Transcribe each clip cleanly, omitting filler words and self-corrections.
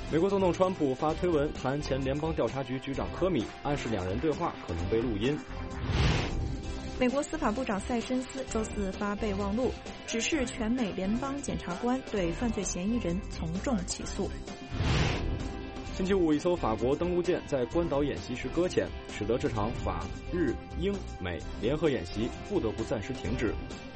美国总统川普发推文谈前联邦调查局局长科米，暗示两人对话可能被录音。 美国司法部长塞申斯周四发备忘录，指示全美联邦检察官对犯罪嫌疑人从重起诉。 星期五，一艘法国登陆舰在关岛演习时搁浅，使得这场法、日、英、美联合演习不得不暂时停止。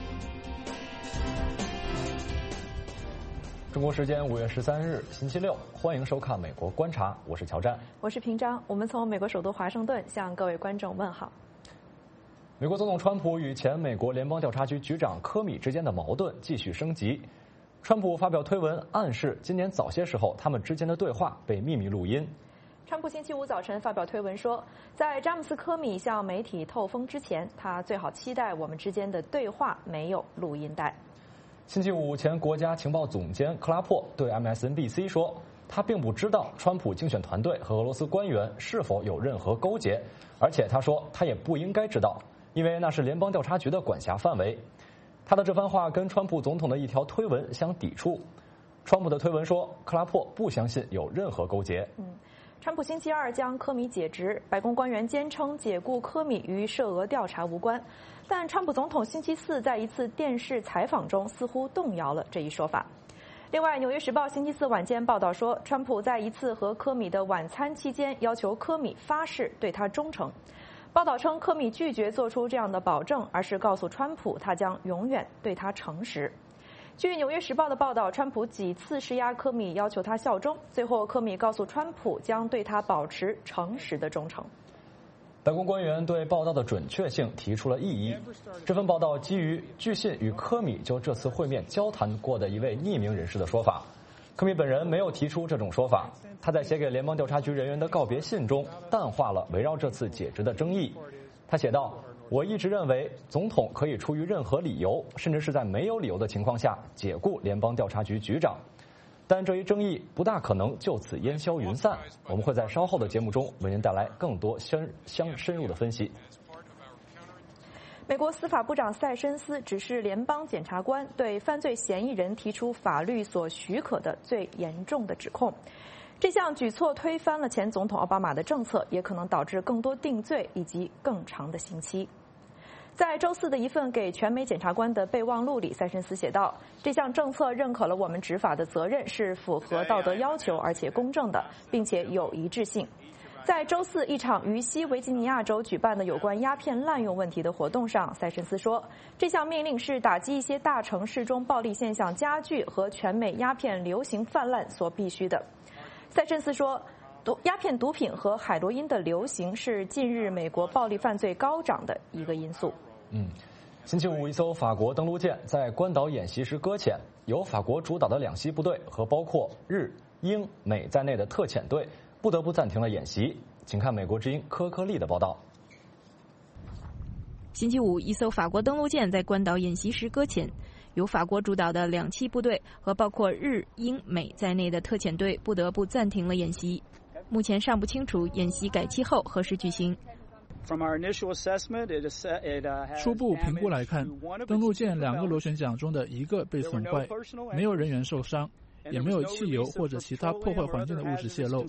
中国时间5月13日，星期六，欢迎收看《美国观察》，我是乔战， 我是平章。我们从美国首都华盛顿向各位观众问好。 美国总统川普与前美国联邦调查局局长科米之间的矛盾继续升级。川普发表推文暗示，今年早些时候他们之间的对话被秘密录音。 川普星期五早晨发表推文说，在詹姆斯·科米向媒体透风之前，他最好期待我们之间的对话没有录音带。 星期五，前国家情报总监克拉珀对 MSNBC 说，他并不知道川普竞选团队和俄罗斯官员是否有任何勾结，而且他说他也不应该知道，因为那是联邦调查局的管辖范围。他的这番话跟川普总统的一条推文相抵触。川普的推文说，克拉珀不相信有任何勾结。 川普星期二将科米解职，白宫官员坚称解雇科米与涉俄调查无关，但川普总统星期四在一次电视采访中似乎动摇了这一说法。另外，《纽约时报》星期四晚间报道说，川普在一次和科米的晚餐期间要求科米发誓对他忠诚。报道称，科米拒绝做出这样的保证，而是告诉川普他将永远对他诚实。据《纽约时报》的报道，川普几次施压科米，要求他效忠，最后科米告诉川普将对他保持诚实的忠诚。 白宫官员对报道的准确性提出了异议。这份报道基于据信与科米就这次会面交谈过的一位匿名人士的说法。科米本人没有提出这种说法，他在写给联邦调查局人员的告别信中淡化了围绕这次解职的争议。他写道，我一直认为总统可以出于任何理由，甚至是在没有理由的情况下解雇联邦调查局局长，但这一争议不大可能就此烟消云散。我们会在稍后的节目中为您带来更多深入的分析。 美国司法部长塞申斯指示联邦检察官对犯罪嫌疑人提出法律所许可的最严重的指控。这项举措推翻了前总统奥巴马的政策，也可能导致更多定罪以及更长的刑期。在周四的一份给全美检察官的备忘录里，塞申斯写道，这项政策认可了我们执法的责任是符合道德要求而且公正的，并且有一致性。在周四一场于西维吉尼亚州举办的有关鸦片滥用问题的活动上，塞申斯说，这项命令是打击一些大城市中暴力现象加剧和全美鸦片流行泛滥所必须的。塞申斯说，鸦片毒品和海洛因的流行是近日美国暴力犯罪高涨的一个因素。 星期五，一艘法国登陆舰在关岛演习时搁浅，由法国主导的两栖部队和包括日、英、美在内的特遣队不得不暂停了演习。请看美国之音科科利的报道。 星期五，一艘法国登陆舰在关岛演习时搁浅，由法国主导的两栖部队和包括日、英、美在内的特遣队不得不暂停了演习。目前尚不清楚演习改期后何时举行。 初步评估来看，登陆舰2个螺旋桨中的一个被损坏，没有人员受伤，也没有汽油或者其他破坏环境的物质泄漏。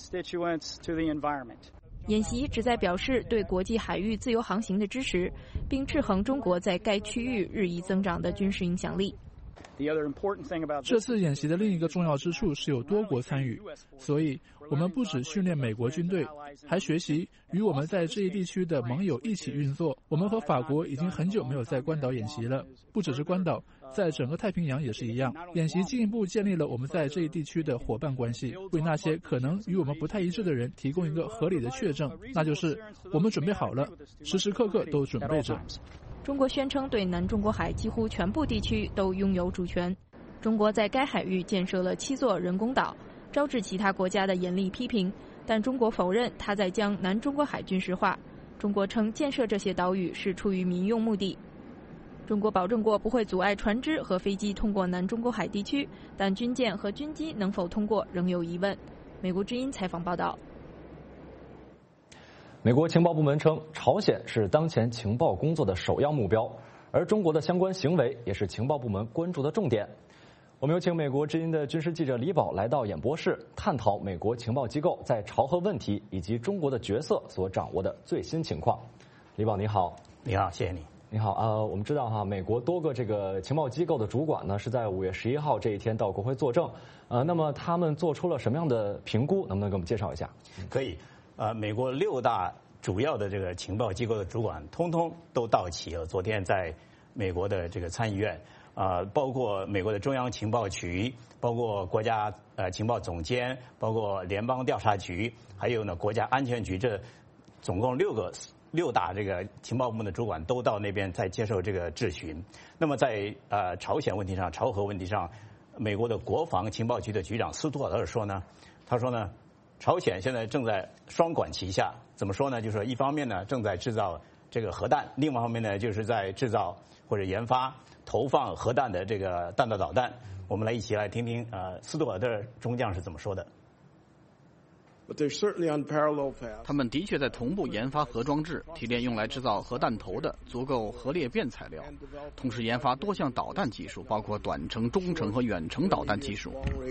演习旨在表示对国际海域自由航行的支持，并制衡中国在该区域日益增长的军事影响力。 这次演习的另一个重要之处是有多国参与，所以我们不只训练美国军队，还学习与我们在这一地区的盟友一起运作。我们和法国已经很久没有在关岛演习了，不只是关岛，在整个太平洋也是一样。演习进一步建立了我们在这一地区的伙伴关系，为那些可能与我们不太一致的人提供一个合理的确证，那就是我们准备好了，时时刻刻都准备着。 中国宣称对南中国海几乎全部地区都拥有主权。中国在该海域建设了7座人工岛，招致其他国家的严厉批评，但中国否认它在将南中国海军事化。中国称建设这些岛屿是出于民用目的。中国保证过不会阻碍船只和飞机通过南中国海地区，但军舰和军机能否通过仍有疑问。美国之音采访报道。 美国情报部门称，朝鲜是当前情报工作的首要目标，而中国的相关行为也是情报部门关注的重点。 我们有请美国之音的军事记者李宝来到演播室，探讨美国情报机构在朝核问题以及中国的角色所掌握的最新情况。李宝你好。 你好，谢谢你。 你好，我们知道哈，美国多个这个情报机构的主管呢是在5月11号这一天到国会作证，那么他们做出了什么样的评估？能不能给我们介绍一下？ 可以，美国6大主要的这个情报机构的主管，通通都到齐了。昨天在美国的这个参议院，包括美国的中央情报局，包括国家情报总监，包括联邦调查局，还有呢国家安全局，这总共6大这个情报部门的主管都到那边在接受这个质询。那么在朝鲜问题上、朝核问题上，美国的国防情报局的局长斯图尔特说呢，他说呢，朝鲜现在正在双管齐下。怎么说呢？就是说一方面呢正在制造这个核弹，另外一方面呢就是在制造或者研发投放核弹的这个弹道导弹。我们来一起来听听斯图尔特中将是怎么说的。 他们的确在同步研发核装置，提炼用来制造核弹头的足够核裂变材料，同时研发多项导弹技术，包括短程、中程和远程导弹技术。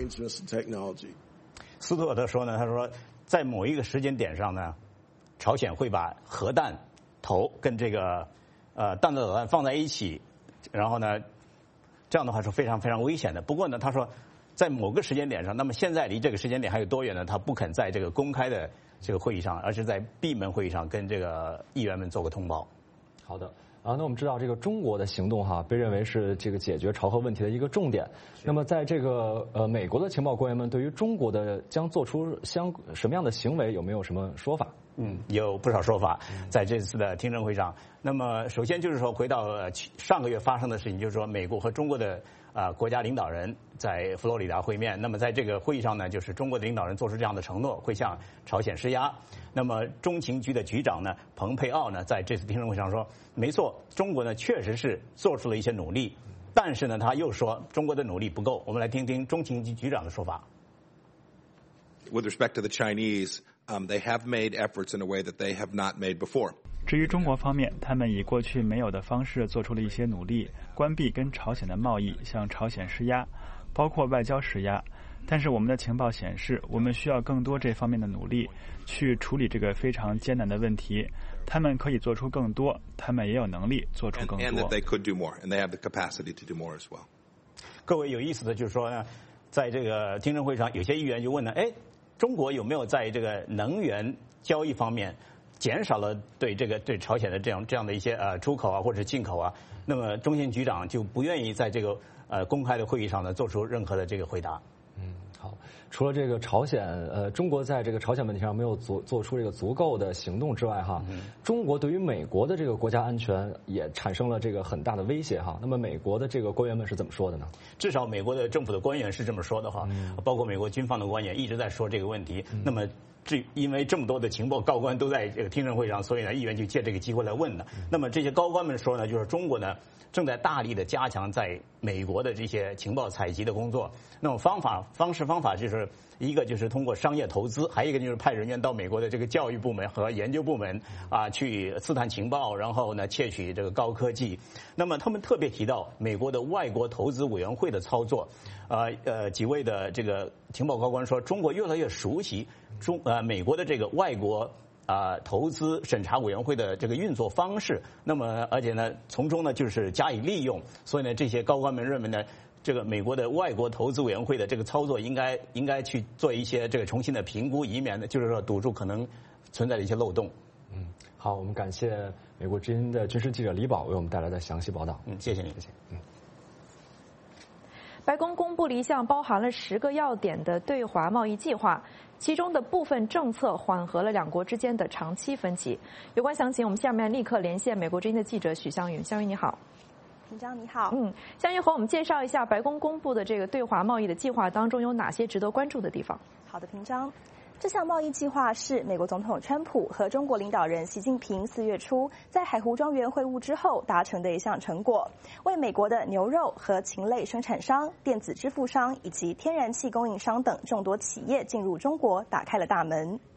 斯图尔特说呢，他说在某一个时间点上呢，朝鲜会把核弹头跟这个弹道导弹放在一起，然后呢，这样的话是非常非常危险的。不过呢，他说在某个时间点上，那么现在离这个时间点还有多远呢？他不肯在这个公开的这个会议上，而是在闭门会议上跟这个议员们做个通报。 好的。那我们知道这个中国的行动哈，被认为是这个解决朝核问题的一个重点。那么在这个美国的情报官员们对于中国的将做出什么样的行为，有没有什么说法？ 有不少说法，在这次的听证会上。那么首先就是说，回到上个月发生的事情，就是说美国和中国的国家领导人在佛罗里达会面。那么在这个会议上呢，就是中国的领导人做出这样的承诺，会向朝鲜施压。那么中情局的局长呢，蓬佩奥呢，在这次听证会上说，没错，中国呢确实是做出了一些努力，但是呢，他又说中国的努力不够。我们来听听中情局局长的说法。 With respect to the Chinese, they have made efforts in a way that they have not made before. 至于中国方面，他们以过去没有的方式做出了一些努力，关闭跟朝鲜的贸易，向朝鲜施压，包括外交施压。但是我们的情报显示，我们需要更多这方面的努力，去处理这个非常艰难的问题。他们可以做出更多，他们也有能力做出更多。 And that they could do more, and they have the capacity to do more as well. 各位有意思的就是说呢，在这个听证会上，有些议员就问呢，中国有没有在这个能源交易方面减少了对朝鲜的这样的一些出口啊或者进口啊？那么中情局长就不愿意在这个公开的会议上呢做出任何的这个回答。 好，除了这个朝鲜，中国在这个朝鲜问题上没有做出这个足够的行动之外，哈，中国对于美国的这个国家安全也产生了这个很大的威胁，哈。那么美国的这个官员们是怎么说的呢？ 至少美国的政府的官员是这么说的哈，包括美国军方的官员一直在说这个问题。那么因为这么多的情报高官都在这个听证会上，所以呢，议员就借这个机会来问呢。那么这些高官们说呢，就是中国呢正在大力的加强在美国的这些情报采集的工作。那么方法就是一个就是通过商业投资，还有一个就是派人员到美国的这个教育部门和研究部门去刺探情报，然后呢窃取这个高科技。那么他们特别提到美国的外国投资委员会的操作，几位的这个情报高官说，中国越来越熟悉美国的这个外国投资审查委员会的这个运作方式，那么而且呢从中呢就是加以利用，所以呢这些高官们认为呢，这个美国的外国投资委员会的这个操作应该去做一些这个重新的评估，以免呢就是说堵住可能存在的一些漏洞。 好，我们感谢美国之音的军事记者李宝为我们带来的详细报道。 谢谢你，谢谢。 白宫公布了一项包含了10个要点的对华贸易计划，其中的部分政策缓和了两国之间的长期分歧。有关详情，我们下面立刻连线美国之音的记者许湘云。湘云你好。 平章你好。 湘云和我们介绍一下白宫公布的这个对华贸易的计划当中有哪些值得关注的地方。 好的，平章。这项贸易计划是美国总统川普和中国领导人习近平4月初在海湖庄园会晤之后达成的一项成果，为美国的牛肉和禽类生产商、电子支付商以及天然气供应商等众多企业进入中国打开了大门。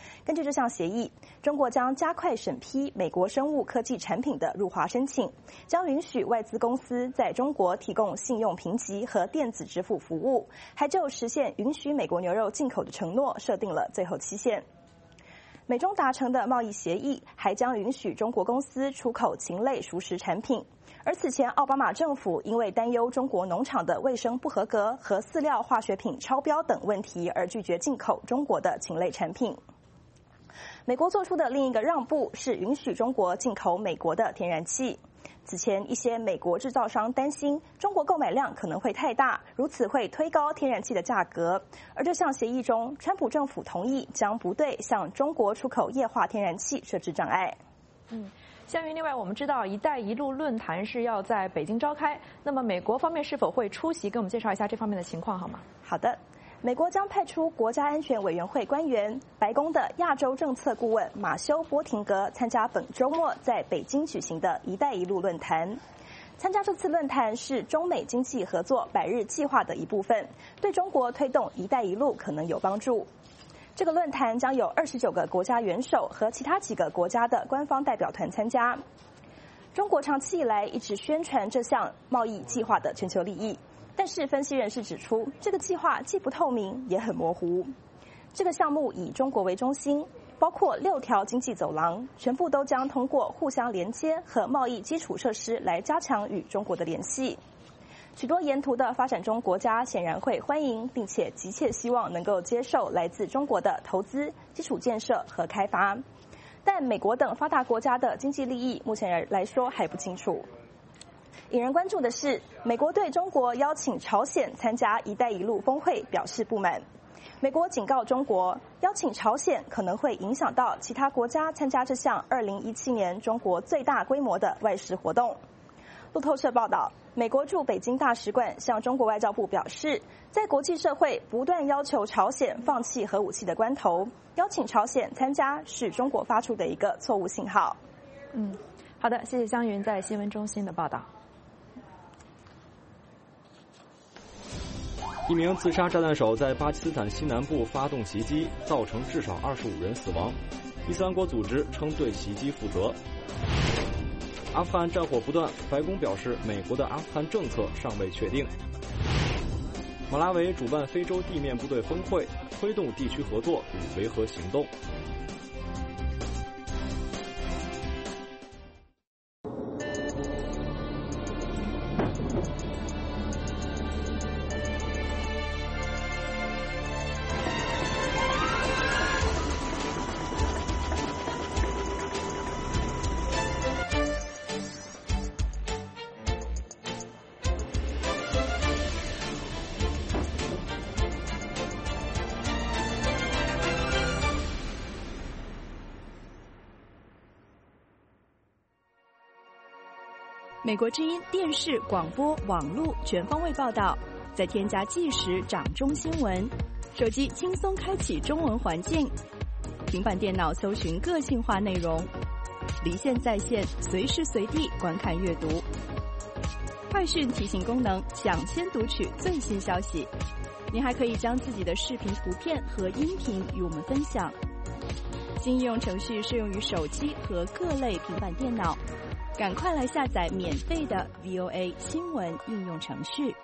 根据这项协议，中国将加快审批美国生物科技产品的入华申请，将允许外资公司在中国提供信用评级和电子支付服务，还就实现允许美国牛肉进口的承诺设定了最后期限。美中达成的贸易协议还将允许中国公司出口禽类熟食产品，而此前奥巴马政府因为担忧中国农场的卫生不合格和饲料化学品超标等问题而拒绝进口中国的禽类产品。美国做出的另一个让步是允许中国进口美国的天然气。此前，一些美国制造商担心中国购买量可能会太大，如此会推高天然气的价格。而这项协议中，川普政府同意将不对向中国出口液化天然气设置障碍。 向云，另外我们知道“一带一路”论坛是要在北京召开，那么美国方面是否会出席？给我们介绍一下这方面的情况好吗？ 好的。美国将派出国家安全委员会官员、白宫的亚洲政策顾问马修·波廷格参加本周末在北京举行的“一带一路”论坛。参加这次论坛是中美经济合作100日计划的一部分，对中国推动“一带一路”可能有帮助。这个论坛将有29个国家元首和其他几个国家的官方代表团参加。中国长期以来一直宣传这项贸易计划的全球利益。但是分析人士指出，这个计划既不透明也很模糊。这个项目以中国为中心，包括6条经济走廊，全部都将通过互相连接和贸易基础设施来加强与中国的联系。许多沿途的发展中国家显然会欢迎，并且急切希望能够接受来自中国的投资、基础建设和开发。但美国等发达国家的经济利益目前来说还不清楚。引人关注的是，美国对中国邀请朝鲜参加“一带一路”峰会表示不满。美国警告中国，邀请朝鲜可能会影响到其他国家参加这项2017年中国最大规模的外事活动。路透社报道，美国驻北京大使馆向中国外交部表示，在国际社会不断要求朝鲜放弃核武器的关头，邀请朝鲜参加是中国发出的一个错误信号。 好的，谢谢湘云在新闻中心的报道。 一名自杀炸弹手在巴基斯坦西南部发动袭击，造成至少25人死亡。伊斯兰国组织称对袭击负责。阿富汗战火不断，白宫表示美国的阿富汗政策尚未确定。马拉维主办非洲地面部队峰会，推动地区合作与维和行动。 美国之音电视、广播、网络全方位报道，再添加即时掌中新闻，手机轻松开启中文环境，平板电脑搜寻个性化内容，离线在线，随时随地观看阅读。快讯提醒功能，抢先读取最新消息。您还可以将自己的视频、图片和音频与我们分享。新应用程序适用于手机和各类平板电脑。赶快来下载免费的 VOA 新闻应用程序。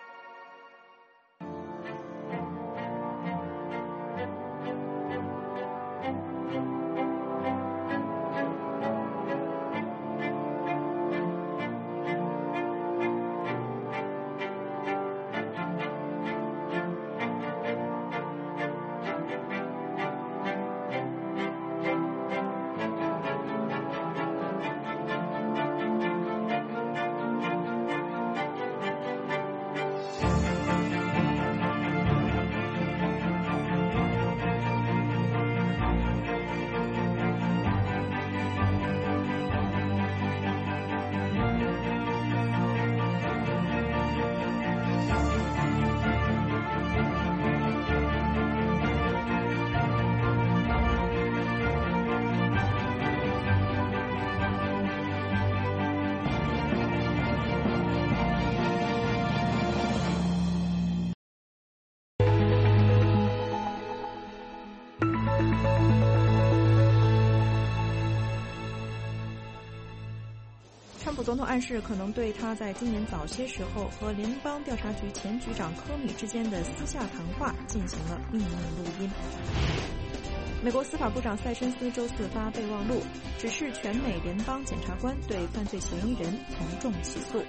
总统暗示可能对他在今年早些时候和联邦调查局前局长科米之间的私下谈话进行了秘密录音。美国司法部长塞申斯周四发备忘录，指示全美联邦检察官对犯罪嫌疑人从重起诉。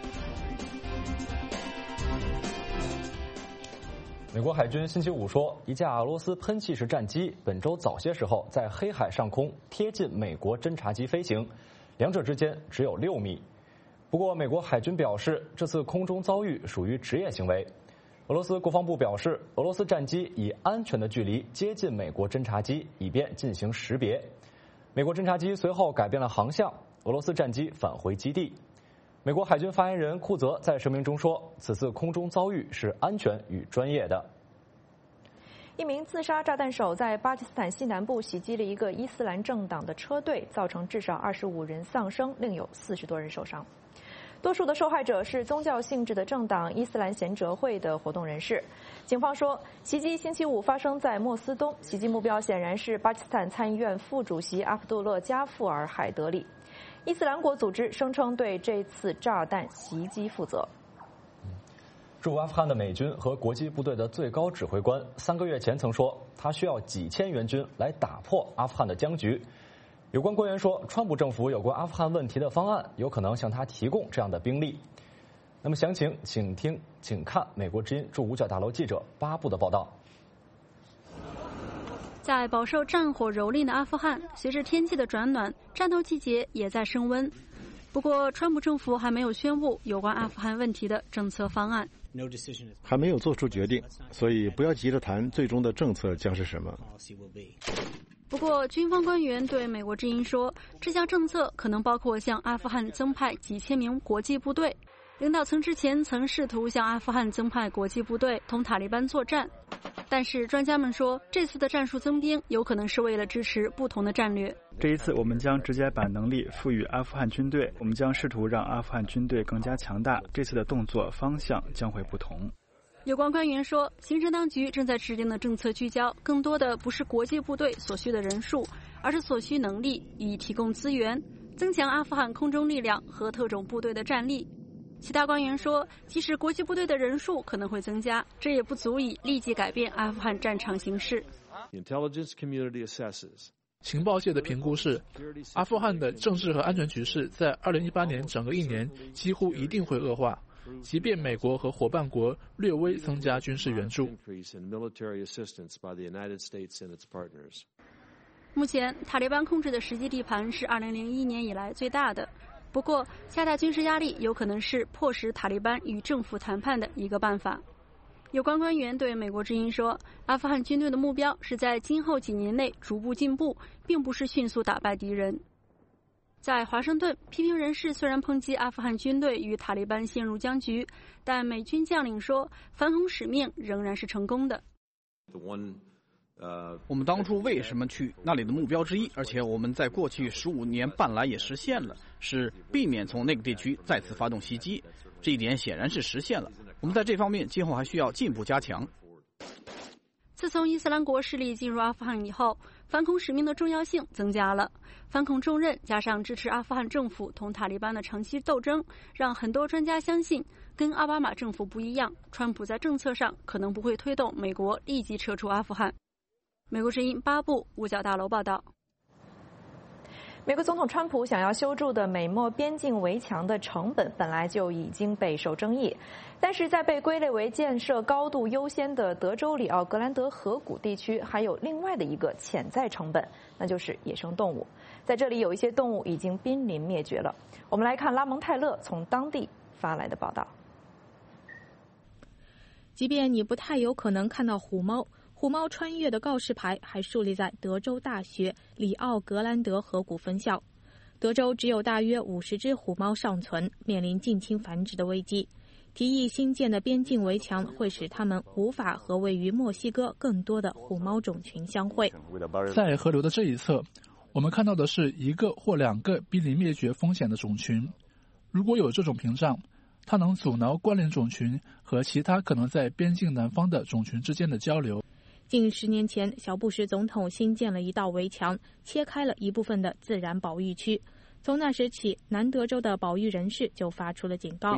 美国海军星期五说，一架俄罗斯喷气式战机本周早些时候在黑海上空贴近美国侦察机飞行，两者之间只有6米。不过，美国海军表示，这次空中遭遇属于职业行为。俄罗斯国防部表示，俄罗斯战机以安全的距离接近美国侦察机，以便进行识别。美国侦察机随后改变了航向，俄罗斯战机返回基地。美国海军发言人库泽在声明中说，此次空中遭遇是安全与专业的。 一名自杀炸弹手在巴基斯坦西南部袭击了一个伊斯兰政党的车队，造成至少25人丧生，另有40多人受伤。多数的受害者是宗教性质的政党伊斯兰贤哲会的活动人士。警方说，袭击星期五发生在莫斯东，袭击目标显然是巴基斯坦参议院副主席阿卜杜勒加富尔海德里。伊斯兰国组织声称对这次炸弹袭击负责。 驻阿富汗的美军和国际部队的最高指挥官3个月前曾说，他需要几千援军来打破阿富汗的僵局。有关官员说，川普政府有关阿富汗问题的方案有可能向他提供这样的兵力。那么详情请看美国之音驻五角大楼记者巴布的报道。 在饱受战火蹂躏的阿富汗，随着天气的转暖，战斗季节也在升温。不过，川普政府还没有宣布有关阿富汗问题的政策方案， 还没有做出决定，所以不要急着谈最终的政策将是什么。 不过，军方官员对美国之音说，这项政策可能包括向阿富汗增派几千名国际部队。领导层之前曾试图向阿富汗增派国际部队同塔利班作战，但是专家们说，这次的战术增兵有可能是为了支持不同的战略。 这一次，我们将直接把能力赋予阿富汗军队，我们将试图让阿富汗军队更加强大。这次的动作方向将会不同。 有关官员说，行政当局正在制定的政策聚焦更多的不是国际部队所需的人数，而是所需能力，以提供资源，增强阿富汗空中力量和特种部队的战力。其他官员说，即使国际部队的人数可能会增加，这也不足以立即改变阿富汗战场形势。 情报界的评估是，阿富汗的政治和安全局势在2018年整个1年几乎一定会恶化，即便美国和伙伴国略微增加军事援助。 目前，塔利班控制的实际地盘是2001年以来最大的。不过，加大军事压力有可能是迫使塔利班与政府谈判的一个办法。有关官员对美国之音说，阿富汗军队的目标是在今后几年内逐步进步，并不是迅速打败敌人。在华盛顿，批评人士虽然抨击阿富汗军队与塔利班陷入僵局，但美军将领说，反恐使命仍然是成功的。 我们当初为什么去那里的目标之一，而且我们在过去15年半来也实现了，是避免从那个地区再次发动袭击。这一点显然是实现了。我们在这方面今后还需要进一步加强。 自从伊斯兰国势力进入阿富汗以后，反恐使命的重要性增加了。反恐重任加上支持阿富汗政府同塔利班的长期斗争，让很多专家相信，跟奥巴马政府不一样，川普在政策上可能不会推动美国立即撤出阿富汗。美国之音巴布五角大楼报道。 美国总统川普想要修筑的美墨边境围墙的成本本来就已经备受争议，但是在被归类为建设高度优先的德州里奥格兰德河谷地区，还有另外的一个潜在成本，那就是野生动物。在这里有一些动物已经濒临灭绝了。我们来看拉蒙泰勒从当地发来的报道。 即便你不太有可能看到虎猫，虎猫穿越的告示牌还树立在德州大学里奥格兰德河谷分校。德州只有大约50只虎猫尚存，面临近亲繁殖的危机。提议新建的边境围墙会使它们无法和位于墨西哥更多的虎猫种群相会。 在河流的这一侧，我们看到的是1个或2个濒临灭绝风险的种群。如果有这种屏障，它能阻挠关联种群和其他可能在边境南方的种群之间的交流。 近10年前，小布什总统新建了一道围墙，切开了一部分的自然保育区。 从那时起，南德州的保育人士就发出了警告。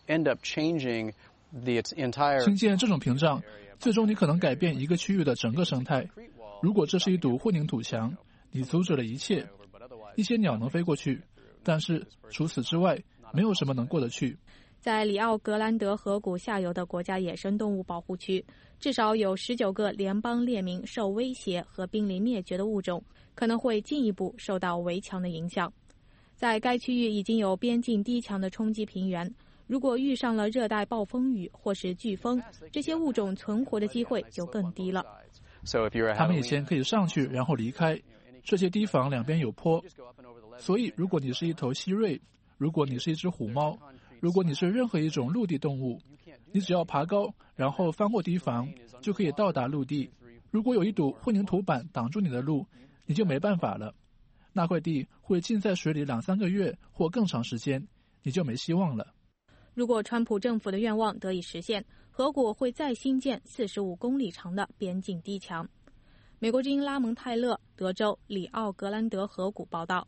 兴建这种屏障，最终你可能改变一个区域的整个生态。如果这是一堵混凝土墙，你阻止了一切，一些鸟能飞过去，但是除此之外，没有什么能过得去。 在里奥格兰德河谷下游的国家野生动物保护区，至少有19个联邦列明受威胁和濒临灭绝的物种可能会进一步受到围墙的影响。在该区域已经有边境低墙的冲积平原，如果遇上了热带暴风雨或是飓风，这些物种存活的机会就更低了。 他们以前可以上去然后离开，这些堤防两边有坡，所以如果你是一头蜥蜴，如果你是一只虎猫，如果你是任何一种陆地动物，你只要爬高然后翻过堤防就可以到达陆地。如果有一堵混凝土板挡住你的路，你就没办法了，那块地会浸在水里2-3个月或更长时间，你就没希望了。 如果川普政府的愿望得以实现，河谷会再新建45公里长的边境堤墙。美国之音拉蒙泰勒，德州里奥格兰德河谷报道。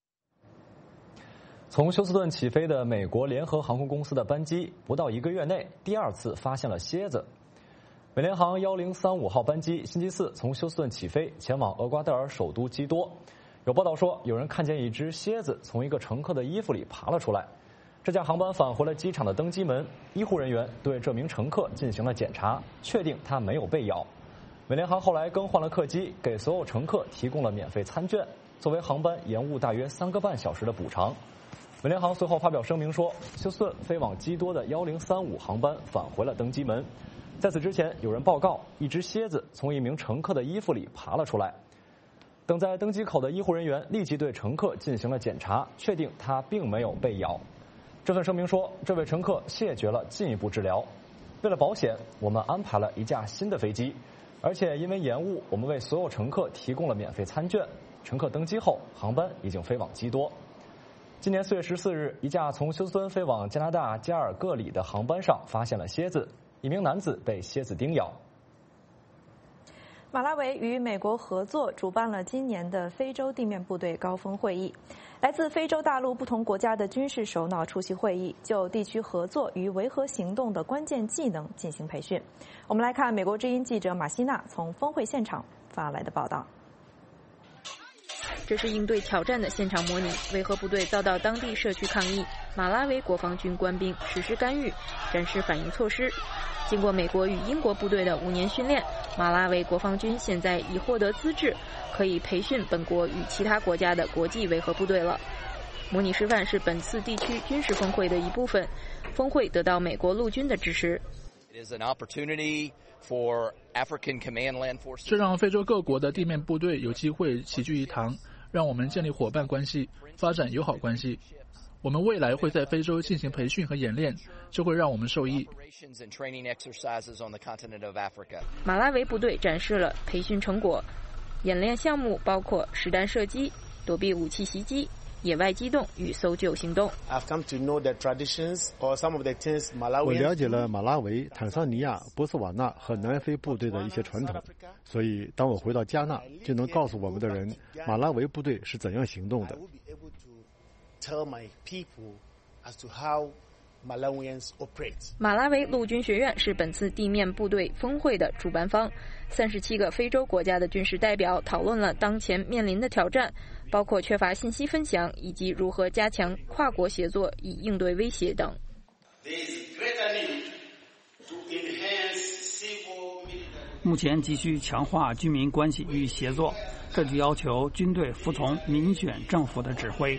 从休斯顿起飞的美国联合航空公司的班机，不到1个月内第2次发现了蝎子。美联航1035号班机星期4从休斯顿起飞，前往厄瓜多尔首都基多。有报道说，有人看见一只蝎子从一个乘客的衣服里爬了出来。这架航班返回了机场的登机门，医护人员对这名乘客进行了检查，确定他没有被咬。美联航后来更换了客机，给所有乘客提供了免费餐券，作为航班延误大约3个半小时的补偿。美联航随后发表声明说，休斯顿飞往基多的1035航班返回了登机门。在此之前，有人报告一只蝎子从一名乘客的衣服里爬了出来。等在登机口的医护人员立即对乘客进行了检查，确定他并没有被咬。这份声明说，这位乘客谢绝了进一步治疗。为了保险，我们安排了一架新的飞机，而且因为延误，我们为所有乘客提供了免费餐券。乘客登机后，航班已经飞往基多。今年4月14日，一架从休斯敦飞往加拿大加尔各里的航班上发现了蝎子，一名男子被蝎子叮咬。 马拉维与美国合作主办了今年的非洲地面部队高峰会议，来自非洲大陆不同国家的军事首脑出席会议，就地区合作与维和行动的关键技能进行培训。我们来看美国之音记者马西娜从峰会现场发来的报道。 这是应对挑战的现场模拟，维和部队遭到当地社区抗议，马拉维国防军官兵实施干预，展示反应措施。经过美国与英国部队的5年训练，马拉维国防军现在已获得资质，可以培训本国与其他国家的国际维和部队了。模拟示范是本次地区军事峰会的一部分，峰会得到美国陆军的支持。 这让非洲各国的地面部队有机会齐聚一堂，让我们建立伙伴关系，发展友好关系。我们未来会在非洲进行培训和演练，这会让我们受益。 马拉维部队展示了培训成果，演练项目包括实弹射击、躲避武器袭击、野外机动与搜救行动。 我了解了马拉维、坦桑尼亚、博茨瓦纳和南非部队的一些传统，所以当我回到加纳，就能告诉我们的人马拉维部队是怎样行动的。 马拉维陆军学院是本次地面部队峰会的主办方。37个非洲国家的军事代表讨论了当前面临的挑战，包括缺乏信息分享以及如何加强跨国协作以应对威胁等。 目前急需强化军民关系与协作，这就要求军队服从民选政府的指挥。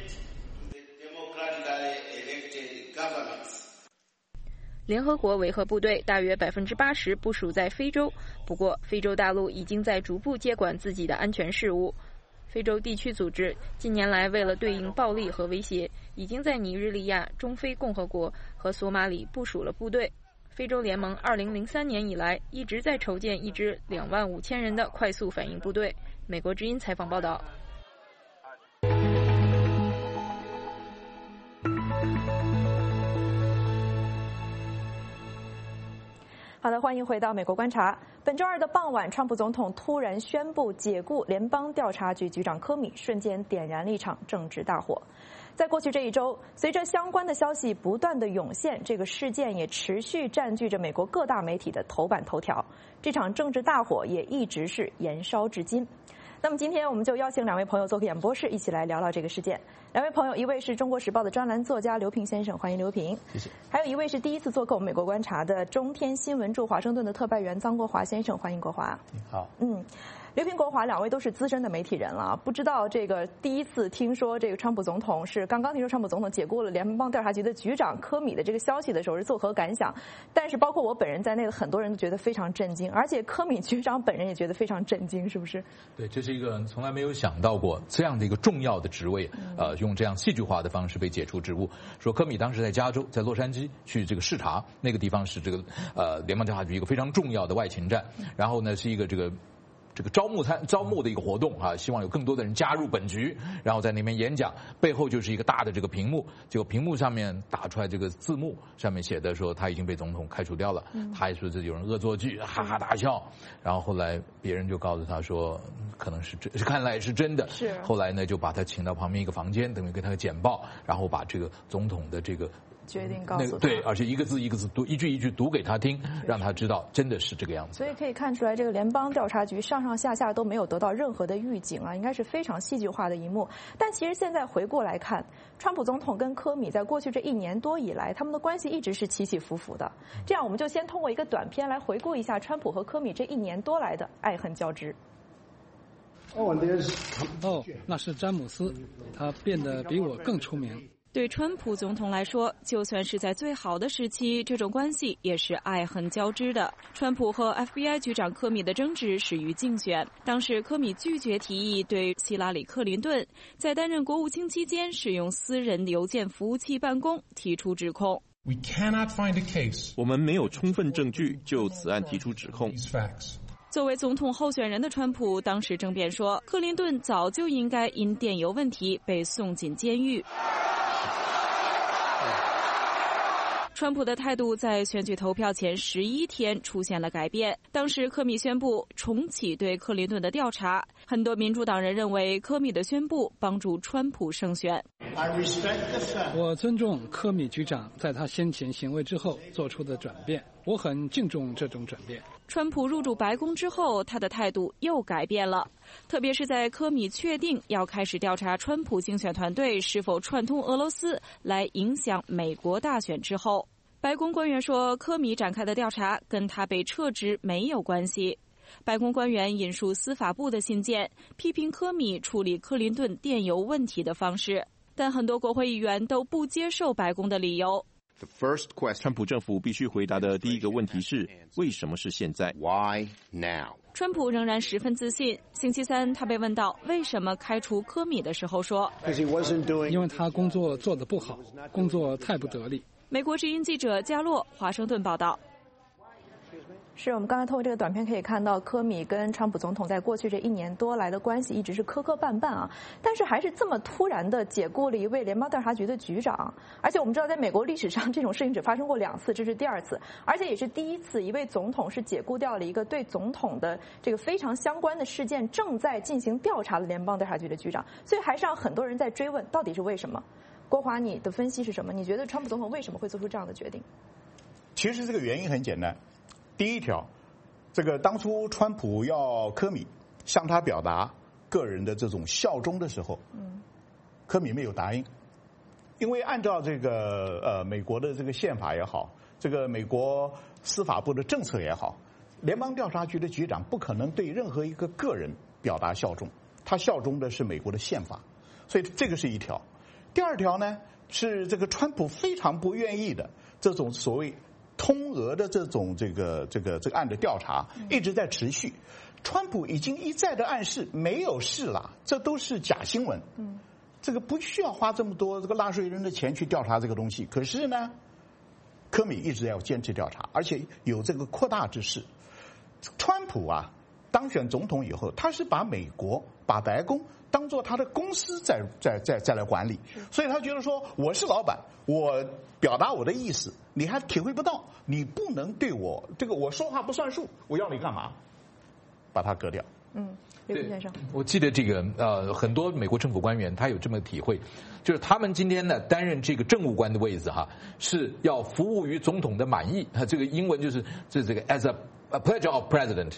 联合国维和部队大约80%部署在非洲，不过非洲大陆已经在逐步接管自己的安全事务。非洲地区组织近年来为了对应暴力和威胁，已经在尼日利亚、中非共和国和索马里部署了部队。非洲联盟2003年以来一直在筹建一支25000人的快速反应部队。美国之音采访报道。 好的，欢迎回到美国观察。 本周二的傍晚，川普总统突然宣布解雇联邦调查局局长科米，瞬间点燃了一场政治大火。在过去这一周，随着相关的消息不断的涌现，这个事件也持续占据着美国各大媒体的头版头条。这场政治大火也一直是延烧至今。那么今天我们就邀请两位朋友做个演播室，一起来聊聊这个事件。两位朋友，一位是中国时报的专栏作家刘平先生，欢迎刘平。 谢谢。 还有一位是第一次做客我们美国观察的中天新闻驻华盛顿的特派员臧国华先生，欢迎国华。 好。 刘平、国华两位都是资深的媒体人了，不知道这个第一次听说这个川普总统是刚刚听说川普总统解雇了联邦调查局的局长科米的这个消息的时候是作何感想？但是包括我本人在内的很多人都觉得非常震惊，而且科米局长本人也觉得非常震惊，是不是？ 对，这是一个从来没有想到过这样的一个重要的职位，用这样戏剧化的方式被解除职务。说科米当时在加州，在洛杉矶去这个视察，那个地方是这个联邦调查局一个非常重要的外勤站，然后呢是一个这个招募的一个活动啊，希望有更多的人加入本局，然后在那边演讲，背后就是一个大的这个屏幕，结果屏幕上面打出来这个字幕，上面写的说他已经被总统开除掉了，他还说这有人恶作剧，哈哈大笑，然后后来别人就告诉他说可能是看来是真的， 是后来呢就把他请到旁边一个房间，等于给他个简报，然后把这个总统的这个决定告诉他， 对，而且一个字一个字读，一句一句读给他听，让他知道真的是这个样子。 所以可以看出来，这个联邦调查局上上下下都没有得到任何的预警啊，应该是非常戏剧化的一幕。但其实现在回过来看，川普总统跟科米在过去这1年多以来，他们的关系一直是起起伏伏的。这样，我们就先通过一个短片来回顾一下川普和科米这1年多来的爱恨交织。 那是詹姆斯，他变得比我更出名。 对川普总统来说，就算是在最好的时期，这种关系也是爱恨交织的。川普和 FBI 局长科米的争执始于竞选，当时科米拒绝提议对希拉里·克林顿在担任国务卿期间使用私人邮件服务器办公提出指控。 我们没有充分证据就此案提出指控。 作为总统候选人的川普当时争辩说，克林顿早就应该因电邮问题被送进监狱。川普的态度在选举投票前11天出现了改变。当时科米宣布重启对克林顿的调查，很多民主党人认为科米的宣布帮助川普胜选。 我尊重科米局长在他先前行为之后做出的转变，我很敬重这种转变。 川普入主白宫之后，他的态度又改变了，特别是在科米确定要开始调查川普竞选团队是否串通俄罗斯来影响美国大选之后。白宫官员说，科米展开的调查跟他被撤职没有关系。白宫官员引述司法部的信件，批评科米处理克林顿电邮问题的方式，但很多国会议员都不接受白宫的理由。 川普政府必须回答的第一个问题是：为什么是现在 ？Why now？ 川普仍然十分自信。星期三，他被问到为什么开除科米的时候说：“ 因为他工作做得不好，工作太不得力。” 美国之音记者加洛华盛顿报道。 是我们刚才透过这个短片可以看到，科米跟川普总统在过去这1年多来的关系一直是磕磕绊绊啊，但是还是这么突然的解雇了一位联邦调查局的局长，而且我们知道在美国历史上这种事情只发生过2次，这是第2次，而且也是第1次一位总统是解雇掉了一个对总统的这个非常相关的事件正在进行调查的联邦调查局的局长，所以还是让很多人在追问到底是为什么。国华，你的分析是什么？你觉得川普总统为什么会做出这样的决定？ 其实这个原因很简单。第一条，这个当初川普要科米向他表达个人的这种效忠的时候，科米没有答应，因为按照这个美国的这个宪法也好，这个美国司法部的政策也好，联邦调查局的局长不可能对任何一个个人表达效忠，他效忠的是美国的宪法，所以这个是一条。第2条呢，是这个川普非常不愿意的这种所谓通俄的这种这个案的调查一直在持续，川普已经一再的暗示没有事了，这都是假新闻，这个不需要花这么多这个纳税人的钱去调查这个东西。可是呢，科米一直要坚持调查，而且有这个扩大之势。川普啊， 当选总统以后，他是把美国、把白宫当做他的公司再来管理，所以他觉得说我是老板，我表达我的意思，你还体会不到，你不能对我这个我说话不算数，我要你干嘛？把它革掉。 刘先生， 我记得这个很多美国政府官员他有这么体会，就是他们今天呢担任这个政务官的位置哈，是要服务于总统的满意，这个英文就是这个 as a pleasure of president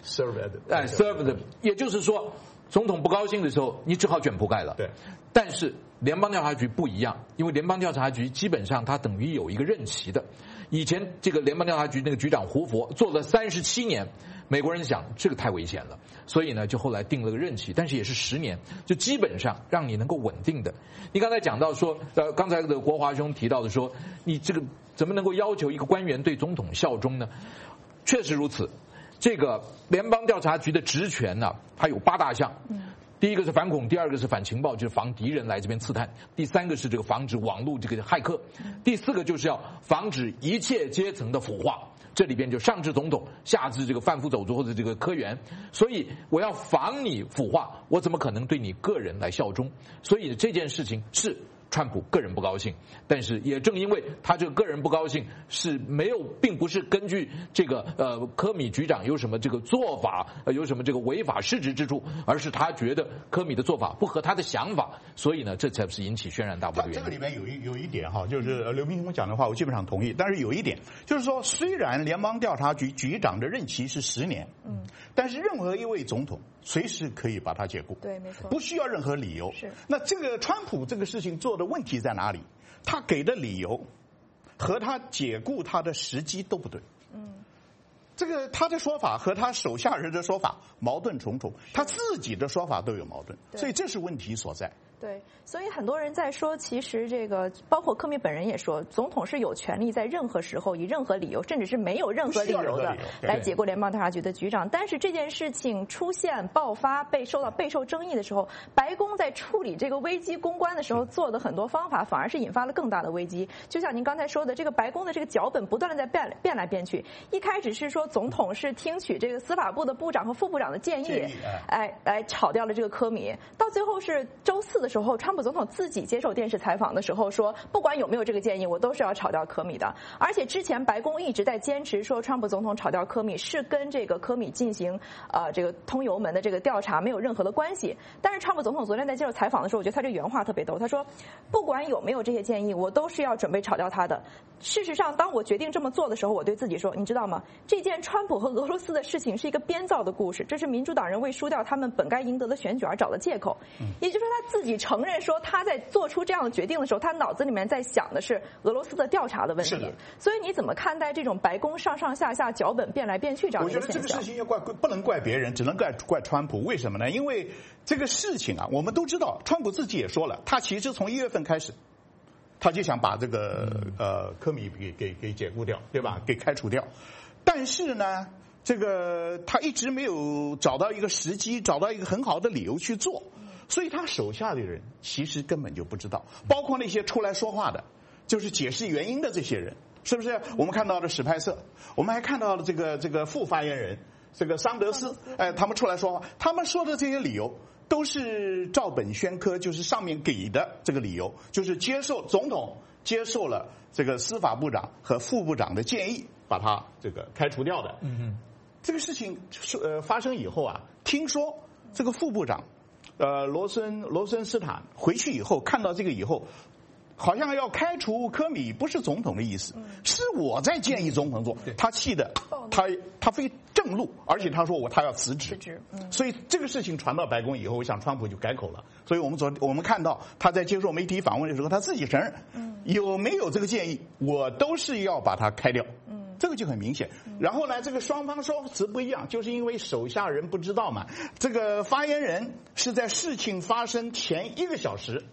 serve the， 也就是说总统不高兴的时候，你只好卷铺盖了。 对， 但是联邦调查局不一样，因为联邦调查局基本上它等于有一个任期的。以前这个联邦调查局那个局长胡佛做了37年，美国人想这个太危险了，所以呢就后来定了个任期，但是也是10年，就基本上让你能够稳定的。你刚才讲到说，刚才的国华兄提到的说，你这个怎么能够要求一个官员对总统效忠呢？确实如此。这个联邦调查局的职权呢，它有8大项。第一个是反恐，第二个是反情报，就是防敌人来这边刺探；第三个是这个防止网络这个骇客；第四个就是要防止一切阶层的腐化。这里边就上至总统，下至这个贩夫走卒或者这个科员，所以我要防你腐化，我怎么可能对你个人来效忠？所以这件事情是川普个人不高兴，但是也正因为他这个个人不高兴是没有，并不是根据这个科米局长有什么这个做法有什么这个违法失职之处，而是他觉得科米的做法不合他的想法，所以呢这才是引起轩然大波的原因。 这个里面有一点哈，就是刘明峰讲的话我基本上同意，但是有一点就是说，虽然联邦调查局局长的任期是10年，但是任何一位总统随时可以把他解雇， 对，没错， 不需要任何理由。 是， 那这个川普这个事情做的问题在哪里？他给的理由和他解雇他的时机都不对。这个他的说法和他手下人的说法矛盾重重，他自己的说法都有矛盾，所以这是问题所在。 对，所以很多人在说，其实这个包括科米本人也说，总统是有权利在任何时候以任何理由，甚至是没有任何理由的来解雇联邦调查局的局长。但是这件事情出现爆发备受争议的时候，白宫在处理这个危机公关的时候做的很多方法，反而是引发了更大的危机。就像您刚才说的，这个白宫的这个脚本不断的在变来变去。一开始是说总统是听取这个司法部的部长和副部长的建议，来炒掉了这个科米。到最后是周4的时候，川普总统自己接受电视采访的时候说，不管有没有这个建议，我都是要炒掉科米的。而且之前白宫一直在坚持说，川普总统炒掉科米是跟这个科米进行这个通油门的这个调查没有任何的关系。但是川普总统昨天在接受采访的时候，我觉得他这原话特别逗，他说，不管有没有这些建议，我都是要准备炒掉他的。事实上，当我决定这么做的时候，我对自己说，你知道吗？这件川普和俄罗斯的事情是一个编造的故事，这是民主党人为输掉他们本该赢得的选举而找的借口。也就是说，他自己承认说，他在做出这样的决定的时候，他脑子里面在想的是俄罗斯的调查的问题。所以你怎么看待这种白宫上上下下脚本变来变去这样的一个现象？ 我觉得这个事情不能怪别人，只能怪川普。为什么呢？因为这个事情啊，我们都知道，川普自己也说了，他其实从1月份开始，他就想把这个科米给解雇掉，对吧？给开除掉。但是呢，这个他一直没有找到一个时机，找到一个很好的理由去做。所以他手下的人其实根本就不知道，包括那些出来说话的，就是解释原因的这些人，是不是？我们看到了史派瑟，我们还看到了这个副发言人这个桑德斯，他们出来说话，他们说的这些理由都是照本宣科，就是上面给的这个理由，就是总统接受了这个司法部长和副部长的建议，把他这个开除掉的。这个事情发生以后啊，听说这个副部长。罗森斯坦回去以后看到这个以后，好像要开除科米，不是总统的意思，是我在建议总统做。他气的，他非正怒，而且他说他要辞职。所以这个事情传到白宫以后，我想川普就改口了。所以我们看到他在接受媒体访问的时候，他自己承认，有没有这个建议，我都是要把它开掉。这个就很明显。然后呢，这个双方说辞不一样，就是因为手下人不知道嘛。这个发言人是在事情发生前1个小时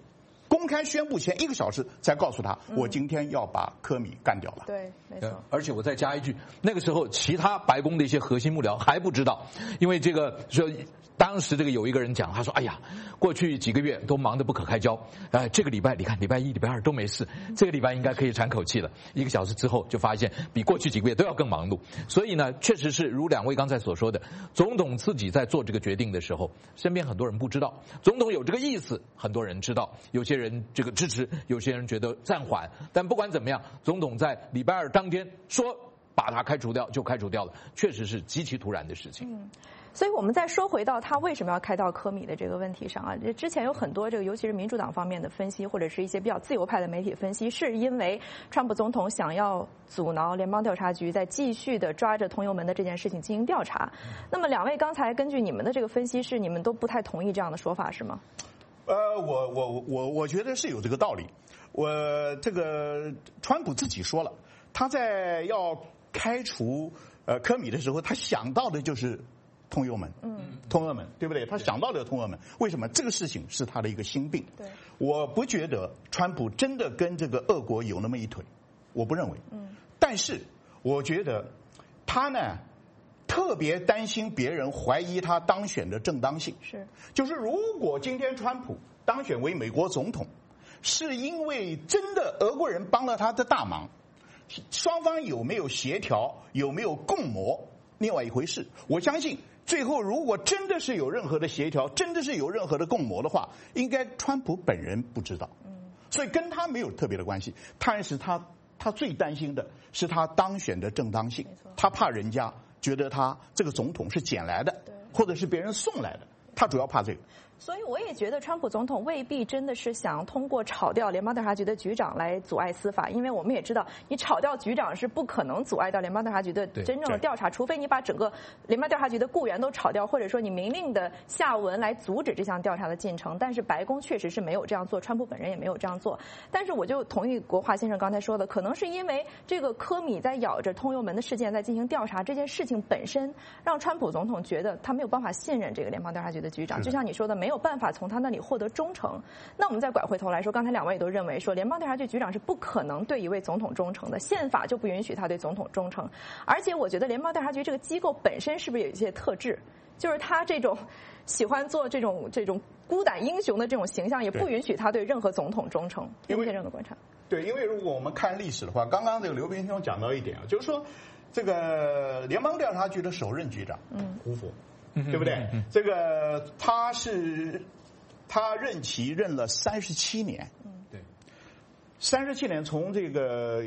公开宣布前1个小时才告诉他，我今天要把科米干掉了。 对，没错。 而且我再加一句，那个时候其他白宫的一些核心幕僚还不知道，因为这个说当时这个有一个人讲，他说：“哎呀，过去几个月都忙得不可开交，这个礼拜你看礼拜1、礼拜2都没事，这个礼拜应该可以喘口气了。1个小时之后就发现比过去几个月都要更忙碌。所以呢，确实是如2位刚才所说的，总统自己在做这个决定的时候，身边很多人不知道，总统有这个意思，很多人知道，有些人这个支持，有些人觉得暂缓。但不管怎么样，总统在礼拜2当天说把他开除掉就开除掉了，确实是极其突然的事情。 所以我们再说回到他为什么要开掉科米的这个问题上啊，之前有很多这个尤其是民主党方面的分析，或者是一些比较自由派的媒体分析，是因为川普总统想要阻挠联邦调查局在继续的抓着通邮门的这件事情进行调查。那么2位刚才根据你们的这个分析，是你们都不太同意这样的说法是吗？ 我觉得是有这个道理。这个川普自己说了，他在要开除科米的时候，他想到的就是通邮门，通邮门，对不对？他想到的通邮门，为什么？这个事情是他的一个心病。 对， 我不觉得川普真的跟这个俄国有那么一腿，我不认为。但是我觉得他呢，特别担心别人怀疑他当选的正当性。就是如果今天川普当选为美国总统，是因为真的俄国人帮了他的大忙，双方有没有协调，有没有共谋，另外一回事。我相信最后如果真的是有任何的协调，真的是有任何的共谋的话，应该川普本人不知道，所以跟他没有特别的关系。但是他最担心的是他当选的正当性，他怕人家觉得他这个总统是捡来的，或者是别人送来的，他主要怕这个。 所以我也觉得川普总统未必真的是想通过炒掉联邦调查局的局长来阻碍司法，因为我们也知道，你炒掉局长是不可能阻碍到联邦调查局的真正的调查，除非你把整个联邦调查局的雇员都炒掉，或者说你明令的下文来阻止这项调查的进程。但是白宫确实是没有这样做，川普本人也没有这样做。但是我就同意国华先生刚才说的，可能是因为这个科米在咬着通邮门的事件在进行调查，这件事情本身让川普总统觉得他没有办法信任这个联邦调查局的局长，就像你说的，没有办法从他那里获得忠诚。那我们再拐回头来说，刚才2位也都认为说，联邦调查局局长是不可能对一位总统忠诚的，宪法就不允许他对总统忠诚。而且我觉得联邦调查局这个机构本身是不是有一些特质，就是他这种喜欢做这种孤胆英雄的这种形象，也不允许他对任何总统忠诚。刘先生的观察。 对，因为如果我们看历史的话，刚刚这个刘斌兄讲到一点啊，就是说这个联邦调查局的首任局长胡佛，对不对？这个他任期任了37年， 对 ，37年从这个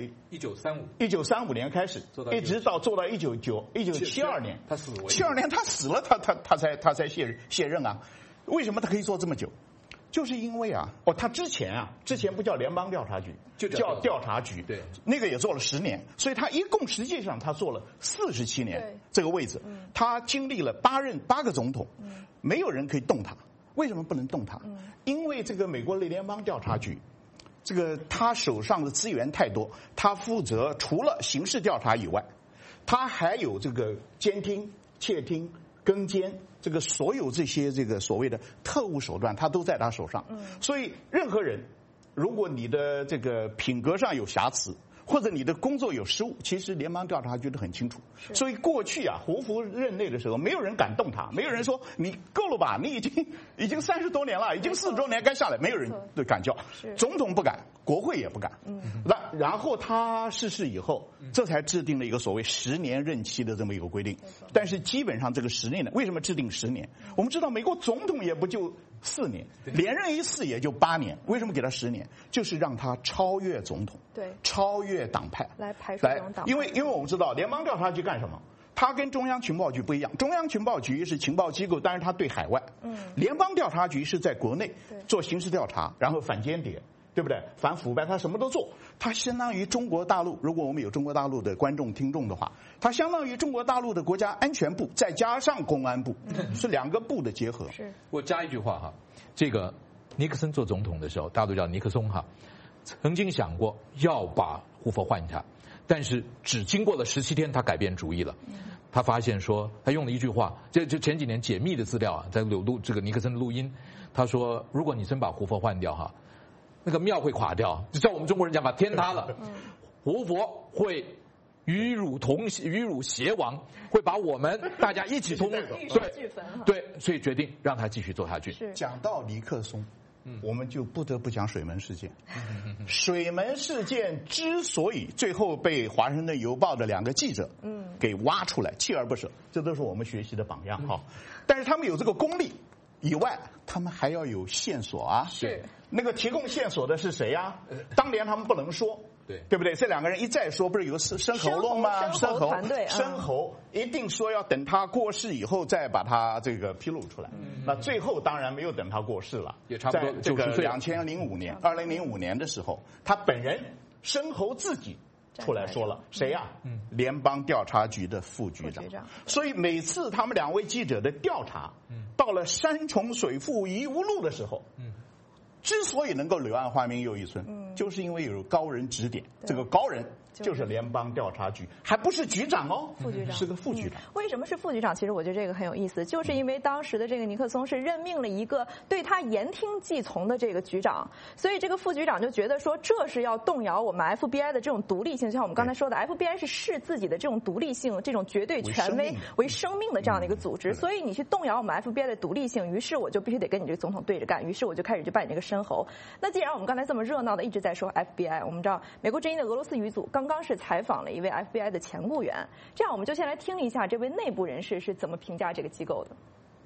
1935年开始，一直到做到1972年， 他死了 ，72年他死了，他才卸任啊。为什么他可以做这么久？就是因为他之前不叫联邦调查局，就叫调查局， 对， 那个也做了10年，所以他一共实际上他做了47年这个位置，他经历了8个总统，没有人可以动他。为什么不能动他？因为这个美国的联邦调查局，这个他手上的资源太多，他负责除了刑事调查以外，他还有这个监听、窃听、跟监，这个所有这些这个所谓的特务手段，他都在他手上。所以任何人，如果你的这个品格上有瑕疵，或者你的工作有失误，其实联邦调查局都很清楚。所以过去胡佛任内的时候，没有人敢动他，没有人说你够了吧，你已经30多年了，已经40多年该下来，没有人对敢叫，总统不敢，国会也不敢。然后他逝世以后，这才制定了一个所谓10年任期的这么一个规定。但是基本上这个10年呢，为什么制定10年？我们知道美国总统也不就4年，连任一次也就8年，为什么给他10年？就是让他超越总统， 对， 超越党派， 来排除这种党派。 因为我们知道联邦调查局干什么？它跟中央情报局不一样，中央情报局是情报机构，但是它对海外。联邦调查局是在国内做刑事调查，然后反间谍，对不对？反腐败，它什么都做。它相当于中国大陆，如果我们有中国大陆的观众听众的话，它相当于中国大陆的国家安全部再加上公安部，是2个部的结合。 是。 我加一句话哈，这个尼克森做总统的时候，大家都叫尼克松哈，曾经想过要把胡佛换下，但是只经过了17天，他改变主意了。他发现说，他用了一句话，这前几年解密的资料在这个尼克森的录音，他说，如果你真把胡佛换掉哈， 那个庙会垮掉，就照我们中国人讲法，天塌了，活佛会与汝偕亡，会把我们大家一起同对，所以决定让他继续做下去。 讲到尼克松，我们就不得不讲水门事件。水门事件之所以最后被《华盛顿邮报》的2个记者给挖出来，锲而不舍，这都是我们学习的榜样哈。但是他们有这个功力以外，他们还要有线索啊。 是那个提供线索的是谁呀？当年他们不能说。对不对？这2个人一再说，不是有个生喉咙吗？ 生喉团队， 生喉一定说要等他过世以后再把他这个披露出来。那最后当然没有等他过世了， 也差不多在这个2005年的时候，他本人生喉自己出来说了，谁呀？联邦调查局的副局长。所以每次他们2位记者的调查，到了山重水复疑无路的时候，之所以能够柳暗花明又一村，就是因为有高人指点。这个高人就是联邦调查局，还不是局长哦， 副局长是个副局长。 为什么是副局长？其实我觉得这个很有意思，就是因为当时的这个尼克松是任命了一个对他言听计从的这个局长，所以这个副局长就觉得说这是要动摇我们 FBI 的这种独立性，就像我们刚才说的 FBI 是视自己的这种独立性、这种绝对权威为生命的这样的一个组织，所以你去动摇我们 FBI 的独立性，于是我就必须得跟你这个总统对着干，于是我就开始就办你这个深喉。那既然我们刚才这么热闹的一直在说 FBI， 我们知道美国之音的俄罗斯语组刚刚是采访了一位 FBI 的前雇员，这样我们就先来听一下这位内部人士是怎么评价这个机构的。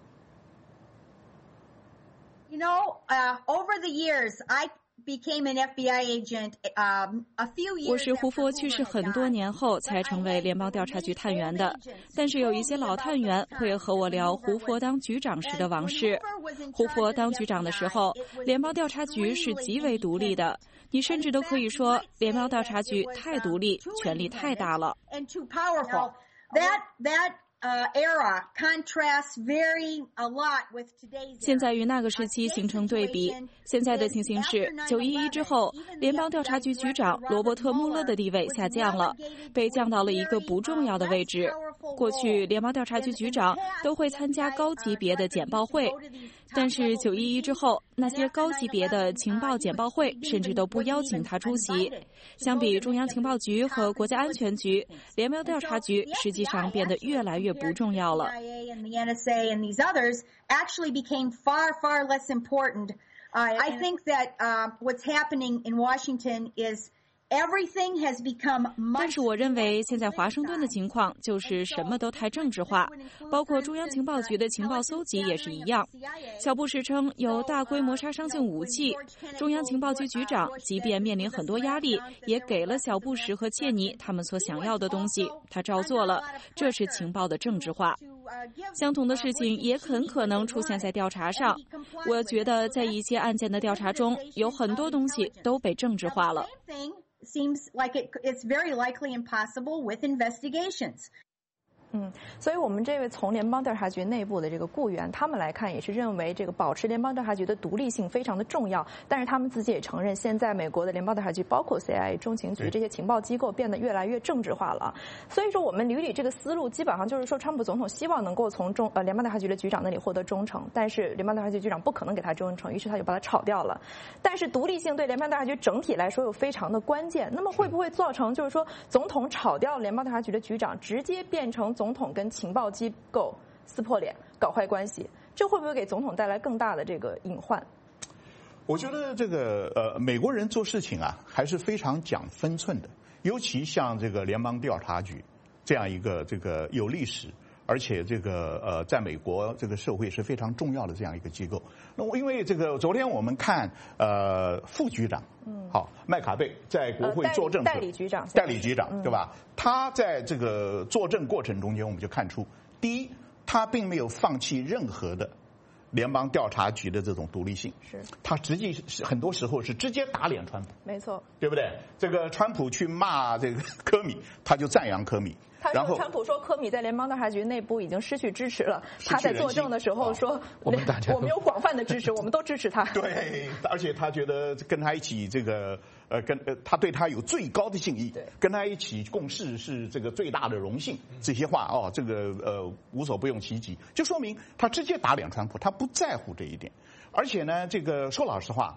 You know, over the years, I became an FBI agent a few years. 我是胡佛去世很多年后才成为联邦调查局探员的，但是有一些老探员会和我聊胡佛当局长时的往事。胡佛当局长的时候，联邦调查局是极为独立的，你甚至都可以说联邦调查局太独立，权力太大了。 And too powerful. That era contrasts a lot with today's. 现在与那个时期形成对比。现在的情形是，911之后，联邦调查局局长罗伯特·穆勒的地位下降了，被降到了一个不重要的位置。过去，联邦调查局局长都会参加高级别的简报会，但是911之后，那些高级别的情报简报会甚至都不邀请他出席。相比中央情报局和国家安全局，联邦调查局实际上变得越来越不重要了。 I think that what's happening in Washington is everything has become much. 但是我认为现在华盛顿的情况就是什么都太政治化，包括中央情报局的情报搜集也是一样。小布什称有大规模杀伤性武器，中央情报局局长即便面临很多压力，也给了小布什和切尼他们所想要的东西，他照做了，这是情报的政治化。相同的事情也很可能出现在调查上。我觉得在一些案件的调查中，有很多东西都被政治化了。 Seems like it's very likely impossible with investigations. 所以我们这位从联邦调查局内部的这个雇员，他们来看也是认为这个保持联邦调查局的独立性非常的重要。但是他们自己也承认，现在美国的联邦调查局，包括 CIA、中情局这些情报机构变得越来越政治化了。所以说，我们捋捋这个思路，基本上就是说，川普总统希望能够从联邦调查局的局长那里获得忠诚，但是联邦调查局局长不可能给他忠诚，于是他就把他炒掉了。但是独立性对联邦调查局整体来说又非常的关键。那么会不会造成就是说，总统炒掉联邦调查局的局长，直接变成总统跟情报机构撕破脸、搞坏关系，这会不会给总统带来更大的这个隐患？ 我觉得这个美国人做事情啊，还是非常讲分寸的，尤其像这个联邦调查局这样一个这个有历史，而且这个在美国这个社会是非常重要的这样一个机构。那因为这个昨天我们看副局长，好麦卡贝在国会作证， 代理局长对吧？他在这个作证过程中间，我们就看出，第一，他并没有放弃任何的联邦调查局的这种独立性， 是他实际是很多时候是直接打脸川普， 没错， 对不对？这个川普去骂这个科米，他就赞扬科米。 他说，川普说科米在联邦调查局内部已经失去支持了。他在作证的时候说，我们有广泛的支持，我们都支持他。 对，而且他觉得跟他一起这个他对他有最高的敬意，跟他一起共事是这个最大的荣幸。这些话这个无所不用其极，就说明他直接打脸川普，他不在乎这一点。而且呢，这个说老实话，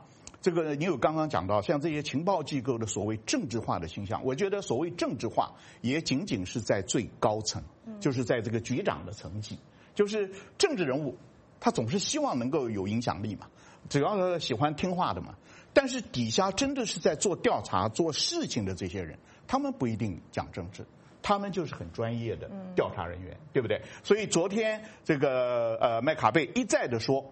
这个你有刚刚讲到，像这些情报机构的所谓政治化的倾向，我觉得所谓政治化也仅仅是在最高层，就是在这个局长的层级，就是政治人物，他总是希望能够有影响力嘛，只要是喜欢听话的嘛。但是底下真的是在做调查、做事情的这些人，他们不一定讲政治。他们就是很专业的调查人员，对不对？所以昨天这个麦卡贝一再的说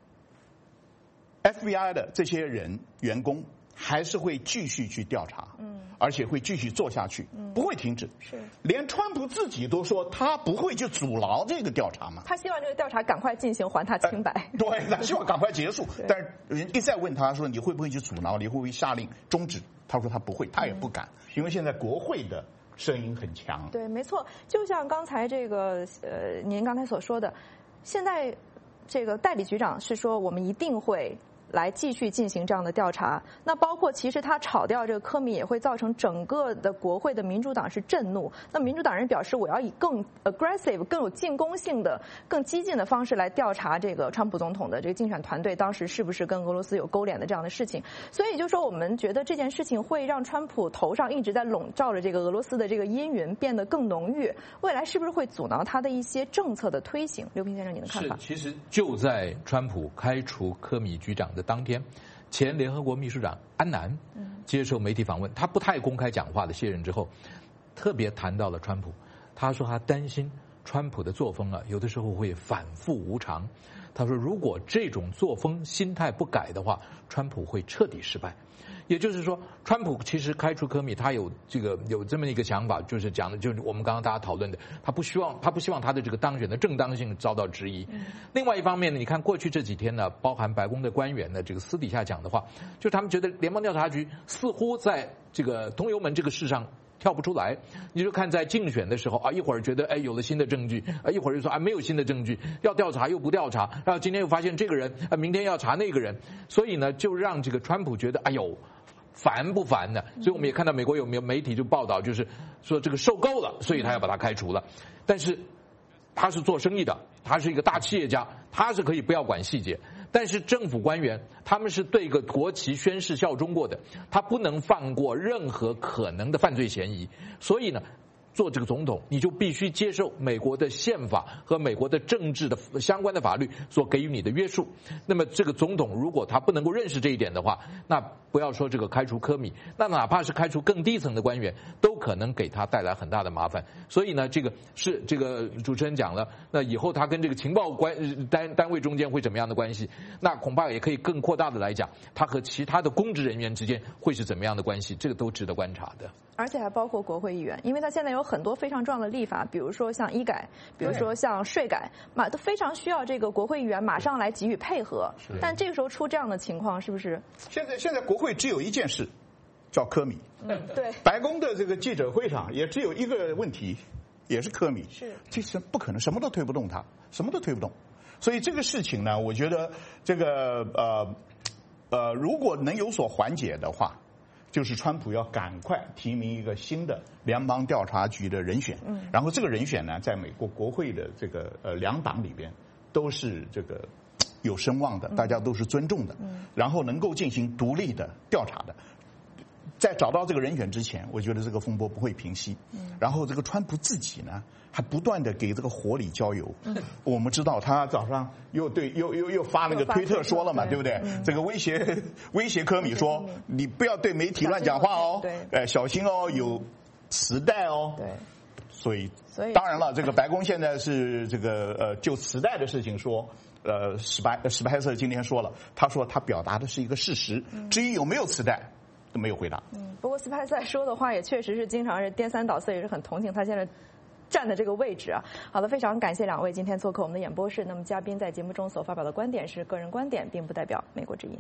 ，FBI 的这些人员工还是会继续去调查，而且会继续做下去，不会停止。 是，连川普自己都说他不会去阻挠这个调查嘛。 他希望这个调查赶快进行，还他清白。 对，他希望赶快结束。但是人一再问他说：“你会不会去阻挠？你会不会下令终止？”他说他不会，他也不敢，因为现在国会的声音很强。 对，没错，就像刚才这个您刚才所说的，现在这个代理局长是说我们一定会来继续进行这样的调查。那包括其实他炒掉这个科米也会造成整个的国会的民主党是震怒。那民主党人表示我要以更 aggressive、更有进攻性的、更激进的方式来调查这个川普总统的这个竞选团队当时是不是跟俄罗斯有勾连的这样的事情。所以就说我们觉得这件事情会让川普头上一直在笼罩着这个俄罗斯的这个阴云变得更浓郁，未来是不是会阻挠他的一些政策的推行？刘平先生，你的看法？ 其实就在川普开除科米局长的当天，前联合国秘书长安南接受媒体访问，他不太公开讲话的卸任之后，特别谈到了川普。他说他担心川普的作风啊，有的时候会反复无常。他说如果这种作风心态不改的话，川普会彻底失败。也就是说，川普其实开除科米，他有这么一个想法，就是讲的就是我们刚刚大家讨论的，他不希望他的这个当选的正当性遭到质疑。另外一方面呢，你看过去这几天呢，包含白宫的官员呢，这个私底下讲的话，就是他们觉得联邦调查局似乎在这个通油门这个事上跳不出来。你就看在竞选的时候啊，一会儿觉得有了新的证据，一会儿又说没有新的证据，要调查又不调查，然后今天又发现这个人，明天要查那个人，所以呢，就让这个川普觉得烦不烦呢？所以我们也看到美国有媒体就报道，就是说这个受够了，所以他要把他开除了。但是他是做生意的，他是一个大企业家，他是可以不要管细节。但是政府官员他们是对一个国旗宣誓效忠过的，他不能放过任何可能的犯罪嫌疑。所以呢，做这个总统，你就必须接受美国的宪法和美国的政治的相关的法律所给予你的约束。那么这个总统如果他不能够认识这一点的话，那不要说这个开除科米，那哪怕是开除更低层的官员，都可能给他带来很大的麻烦。所以呢，这个主持人讲了，那以后他跟这个情报单位中间会怎么样的关系？那恐怕也可以更扩大的来讲，他和其他的公职人员之间会是怎么样的关系？这个都值得观察的。 而且还包括国会议员，因为他现在有很多非常重要的立法，比如说像医改，比如说像税改，都非常需要这个国会议员马上来给予配合。但这个时候出这样的情况，是不是？ 现在国会只有一件事，叫科米。 对。 白宫的这个记者会上也只有一个问题，也是科米。 是。 这是不可能，什么都推不动他，什么都推不动。所以这个事情呢，我觉得这个如果能有所缓解的话，就是川普要赶快提名一个新的联邦调查局的人选，然后这个人选呢，在美国国会的这个两党里边都是这个有声望的，大家都是尊重的，然后能够进行独立的调查的。在找到这个人选之前，我觉得这个风波不会平息。然后这个川普自己呢，还不断的给这个火里浇油。我们知道他早上又发那个推特说了嘛，对不对？这个威胁科米说，你不要对媒体乱讲话哦，小心哦，有磁带哦。 对。 所以当然了，这个白宫现在是这个就磁带的事情说。史派瑟今天说了，他说他表达的是一个事实，至于有没有磁带都没有回答。 不过斯派塞说的话也确实是经常是颠三倒四，也是很同情他现在站的这个位置啊。好的，非常感谢两位今天做客我们的演播室。那么嘉宾在节目中所发表的观点是个人观点，并不代表美国之音。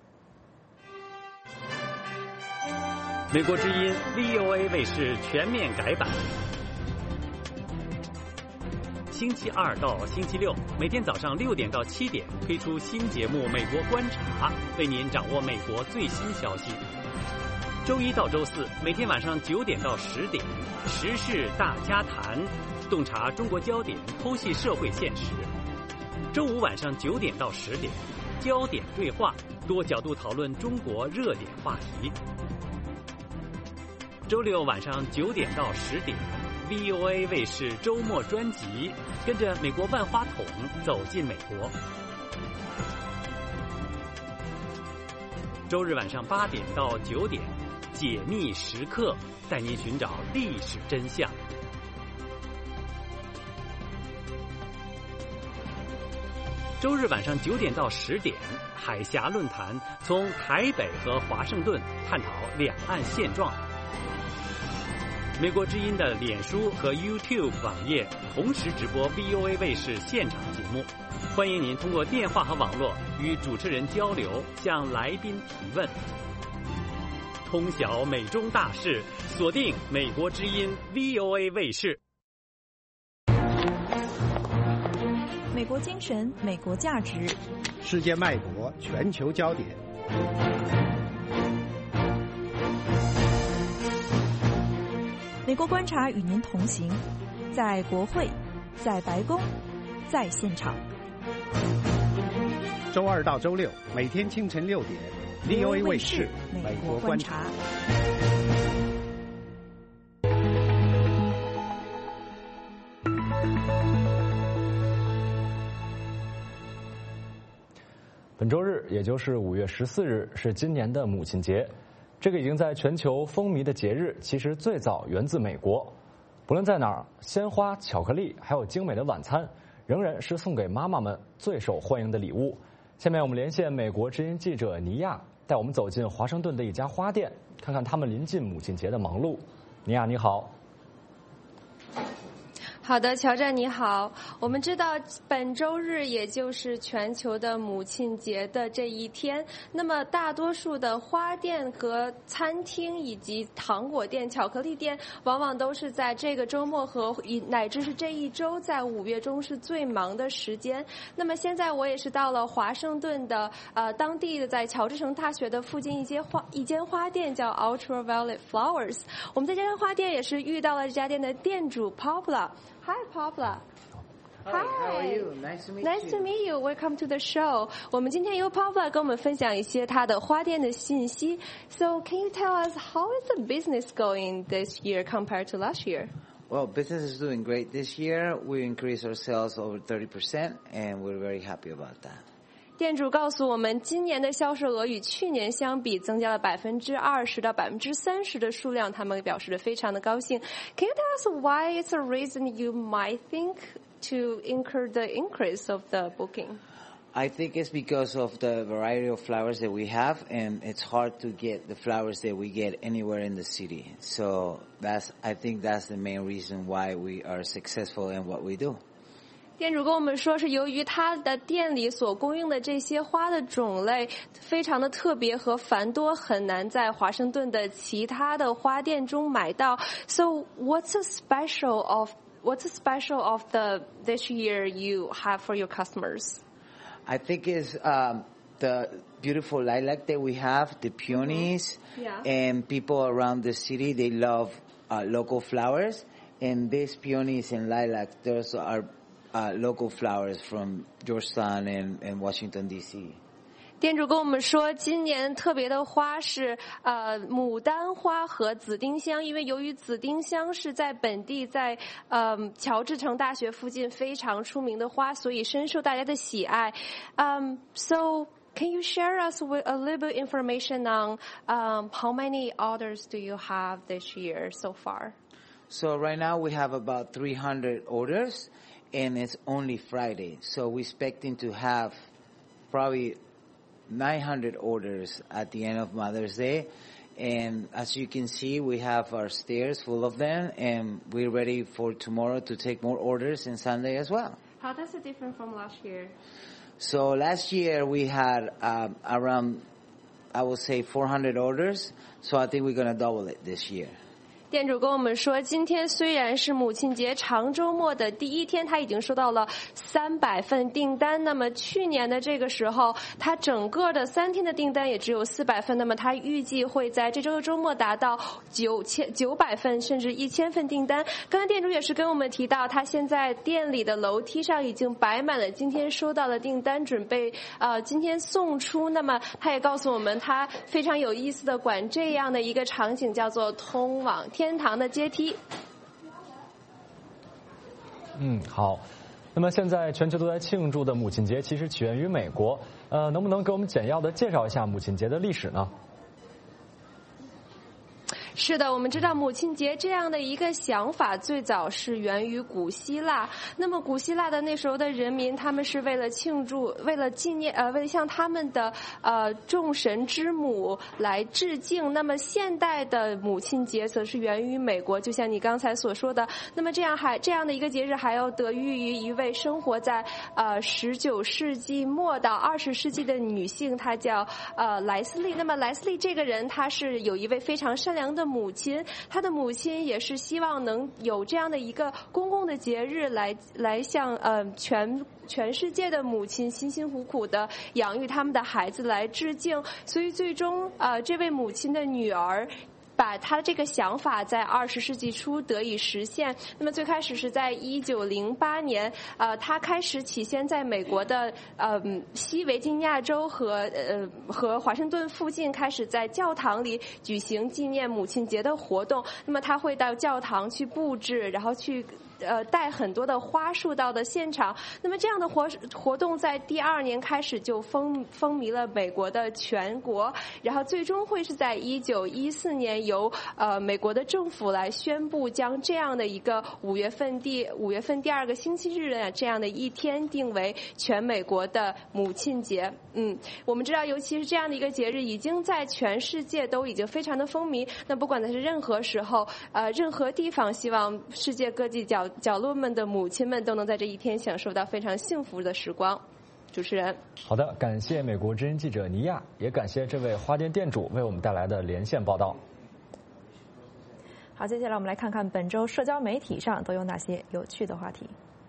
美国之音 VOA 卫视全面改版。星期二到星期六，每天早上6点到7点推出新节目《美国观察》，为您掌握美国最新消息。周一到周四，每天晚上9点到10点，时事大家谈，洞察中国焦点，剖析社会现实。周五晚上9点到10点， 焦点对话，多角度讨论中国热点话题。周六晚上9点到10点 ，VOA 卫视周末专辑，跟着美国万花筒走进美国。周日晚上8点到9点，解密时刻，带您寻找历史真相。周日晚上9点到10点，海峡论坛从台北和华盛顿探讨两岸现状。美国之音的脸书和 YouTube 网页同时直播 VOA 卫视现场节目，欢迎您通过电话和网络与主持人交流，向来宾提问。通晓美中大事，锁定美国之音 VOA 卫视。 美国精神，美国价值， 世界脉搏，全球焦点。 美国观察与您同行，在国会，在白宫，在现场。 周2到周6，每天清晨6点 ，VOA 卫视美国观察。 本周日，也就是5月14日，是今年的母亲节。这个已经在全球风靡的节日，其实最早源自美国。不论在哪儿，鲜花、巧克力，还有精美的晚餐，仍然是送给妈妈们最受欢迎的礼物。下面我们连线美国之音记者尼亚，带我们走进华盛顿的一家花店，看看他们临近母亲节的忙碌。尼亚，你好。 好的，乔战你好。我们知道本周日也就是全球的母亲节的这一天，那么大多数的花店和餐厅以及糖果店、巧克力店，往往都是在这个周末和乃至是这一周，在5月中是最忙的时间。那么现在我也是到了华盛顿的当地的在乔治城大学的附近一间花店叫 Ultraviolet Flowers。我们在这间花店也是遇到了这家店的店主 Paula。Hi, Paula. Hi, how are you? Nice to meet you. Nice to meet you. Welcome to the show. 我们今天由 Paula 跟我们分享一些她的花店的信息。So, can you tell us how is the business going this year compared to last year? Well, business is doing great this year. We increased our sales over 30%, and we're very happy about that. 店主告诉我们，今年的销售额与去年相比增加了20%到30%的数量，他们表示的非常的高兴。Can you tell us why it's a reason you might think to incur the increase of the booking? I think it's because of the variety of flowers that we have, and it's hard to get the flowers that we get anywhere in the city. So I think that's the main reason why we are successful in what we do. 店主跟我们说，是由于他的店里所供应的这些花的种类非常的特别和繁多，很难在华盛顿的其他的花店中买到。So what's special of this year you have for your customers? I think it's the beautiful lilac that we have, the peonies, and people around the city, they love local flowers. And these peonies and lilac, those are local flowers from Georgetown and Washington, D.C. 店主跟我们说，今年特别的花是牡丹花和紫丁香，因为由于紫丁香是在本地在乔治城大学附近非常出名的花，所以深受大家的喜爱。So can you share us with a little bit information on how many orders do you have this year so far? So right now we have about 300 orders. And it's only Friday, so we're expecting to have probably 900 orders at the end of Mother's Day. And as you can see, we have our stairs full of them, and we're ready for tomorrow to take more orders and Sunday as well. How does it differ from last year? So last year we had around, I would say, 400 orders. So I think we're going to double it this year. 店主跟我们说，今天虽然是母亲节长周末的第一天，他已经收到了300份订单。那么去年的这个时候，他整个的3天的订单也只有400份。那么他预计会在这周的周末达到900份甚至1000份订单。刚才店主也是跟我们提到，他现在店里的楼梯上已经摆满了今天收到的订单，准备今天送出。那么他也告诉我们，他非常有意思的管这样的一个场景叫做通往天堂的阶梯。 好。那么现在全球都在庆祝的母亲节，其实起源于美国。能不能给我们简要的介绍一下母亲节的历史呢？ 是的，我们知道母亲节这样的一个想法最早是源于古希腊。那么古希腊的那时候的人民，他们是为了庆祝、为了纪念、为了向他们的众神之母来致敬。那么现代的母亲节则是源于美国，就像你刚才所说的。那么这样的一个节日还要得益于一位生活在19世纪末到20世纪的女性，她叫莱斯利。那么莱斯利这个人，她是有一位非常善良的母亲，她的母亲也是希望能有这样的一个公共的节日来向全世界的母亲辛辛苦苦的养育他们的孩子来致敬。所以最终这位母亲的女儿把他这个想法在20世纪初得以实现。那么最开始是在1908年，他开始起先在美国的西维吉尼亚州和华盛顿附近开始在教堂里举行纪念母亲节的活动。那么他会到教堂去布置，然后去带很多的花束到的现场。那么这样的活动在第2年开始就风靡了美国的全国，然后最终会是在1914年由美国的政府来宣布，将这样的一个5月份第2个星期日的这样的一天定为全美国的母亲节。我们知道，尤其是这样的一个节日，已经在全世界都已经非常的风靡。那不管它是任何时候，任何地方，希望世界各地角落们的母亲们都能在这一天享受到非常幸福的时光。主持人， 好的，感谢美国之音记者尼亚，也感谢这位花店店主为我们带来的连线报道。 好，接下来我们来看看本周社交媒体上都有哪些有趣的话题。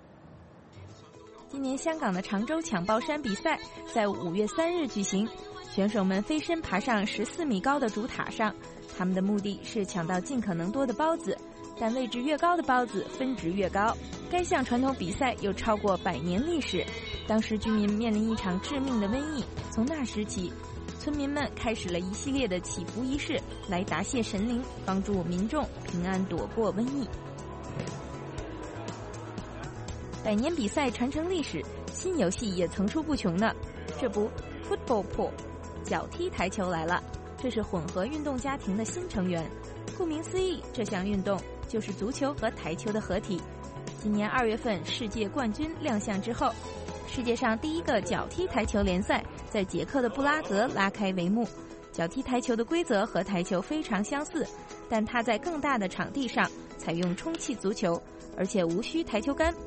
今年香港的长洲抢包山比赛在5月3日举行，选手们飞身爬上14米高的主塔上，他们的目的是抢到尽可能多的包子，但位置越高的包子分值越高。该项传统比赛有超过100年历史，当时居民面临一场致命的瘟疫，从那时起，村民们开始了一系列的祈福仪式，来答谢神灵，帮助民众平安躲过瘟疫。100年比赛传承历史，新游戏也层出不穷呢。这不 ，Football Pool 脚踢台球来了，这是混合运动家庭的新成员。顾名思义，这项运动就是足球和台球的合体。今年2月份世界冠军亮相之后，世界上第一个脚踢台球联赛在捷克的布拉格拉开帷幕。脚踢台球的规则和台球非常相似，但它在更大的场地上采用充气足球，而且无需台球杆。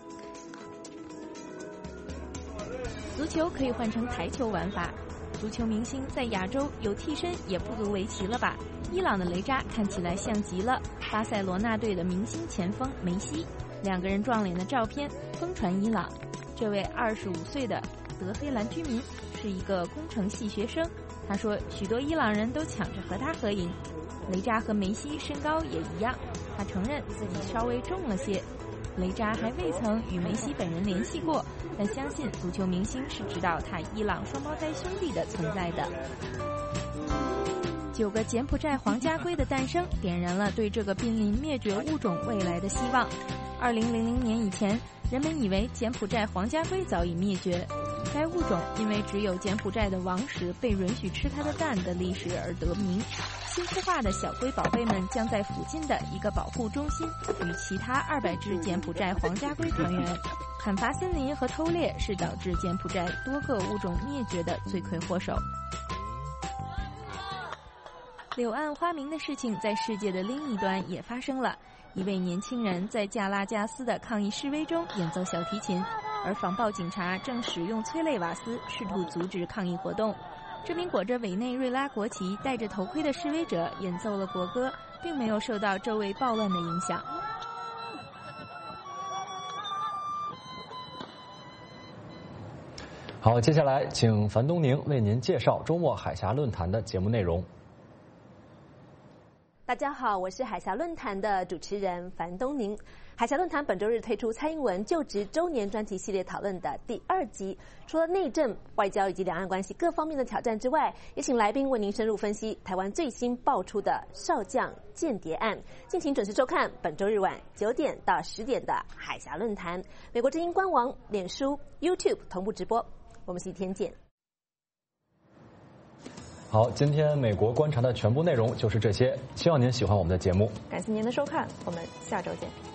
足球可以换成台球玩法，足球明星在亚洲有替身也不足为奇了吧？伊朗的雷扎看起来像极了巴塞罗那队的明星前锋梅西，2个人撞脸的照片疯传伊朗。这位25岁的德黑兰居民是一个工程系学生，他说许多伊朗人都抢着和他合影。雷扎和梅西身高也一样，他承认自己稍微重了些。雷扎还未曾与梅西本人联系过，但相信足球明星是知道他伊朗双胞胎兄弟的存在的。9个柬埔寨黄家龟的诞生，点燃了对这个濒临灭绝物种未来的希望。2000年以前，人们以为柬埔寨黄家龟早已灭绝，该物种因为只有柬埔寨的王室被允许吃它的蛋的历史而得名。新孵化的小龟宝贝们将在附近的一个保护中心与其他200只柬埔寨黄家龟团圆。砍伐森林和偷猎是导致柬埔寨多个物种灭绝的罪魁祸首。柳暗花明的事情在世界的另一端也发生了。一位年轻人在加拉加斯的抗议示威中演奏小提琴，而防暴警察正使用催泪瓦斯试图阻止抗议活动。这名裹着委内瑞拉国旗、戴着头盔的示威者演奏了国歌， 并没有受到周围暴乱的影响。 好，接下来请樊东宁为您介绍周末海峡论坛的节目内容。 大家好，我是海峡论坛的主持人樊东宁。海峡论坛本周日推出蔡英文就职周年专题系列讨论的第2集，除了内政、外交以及两岸关系各方面的挑战之外，也请来宾为您深入分析台湾最新爆出的少将间谍案。敬请准时收看本周日晚9点到10点的海峡论坛，美国之音官网、脸书、YouTube 同步直播。我们星期天见。 好，今天美国观察的全部内容就是这些，希望您喜欢我们的节目。 感谢您的收看，我们下周见。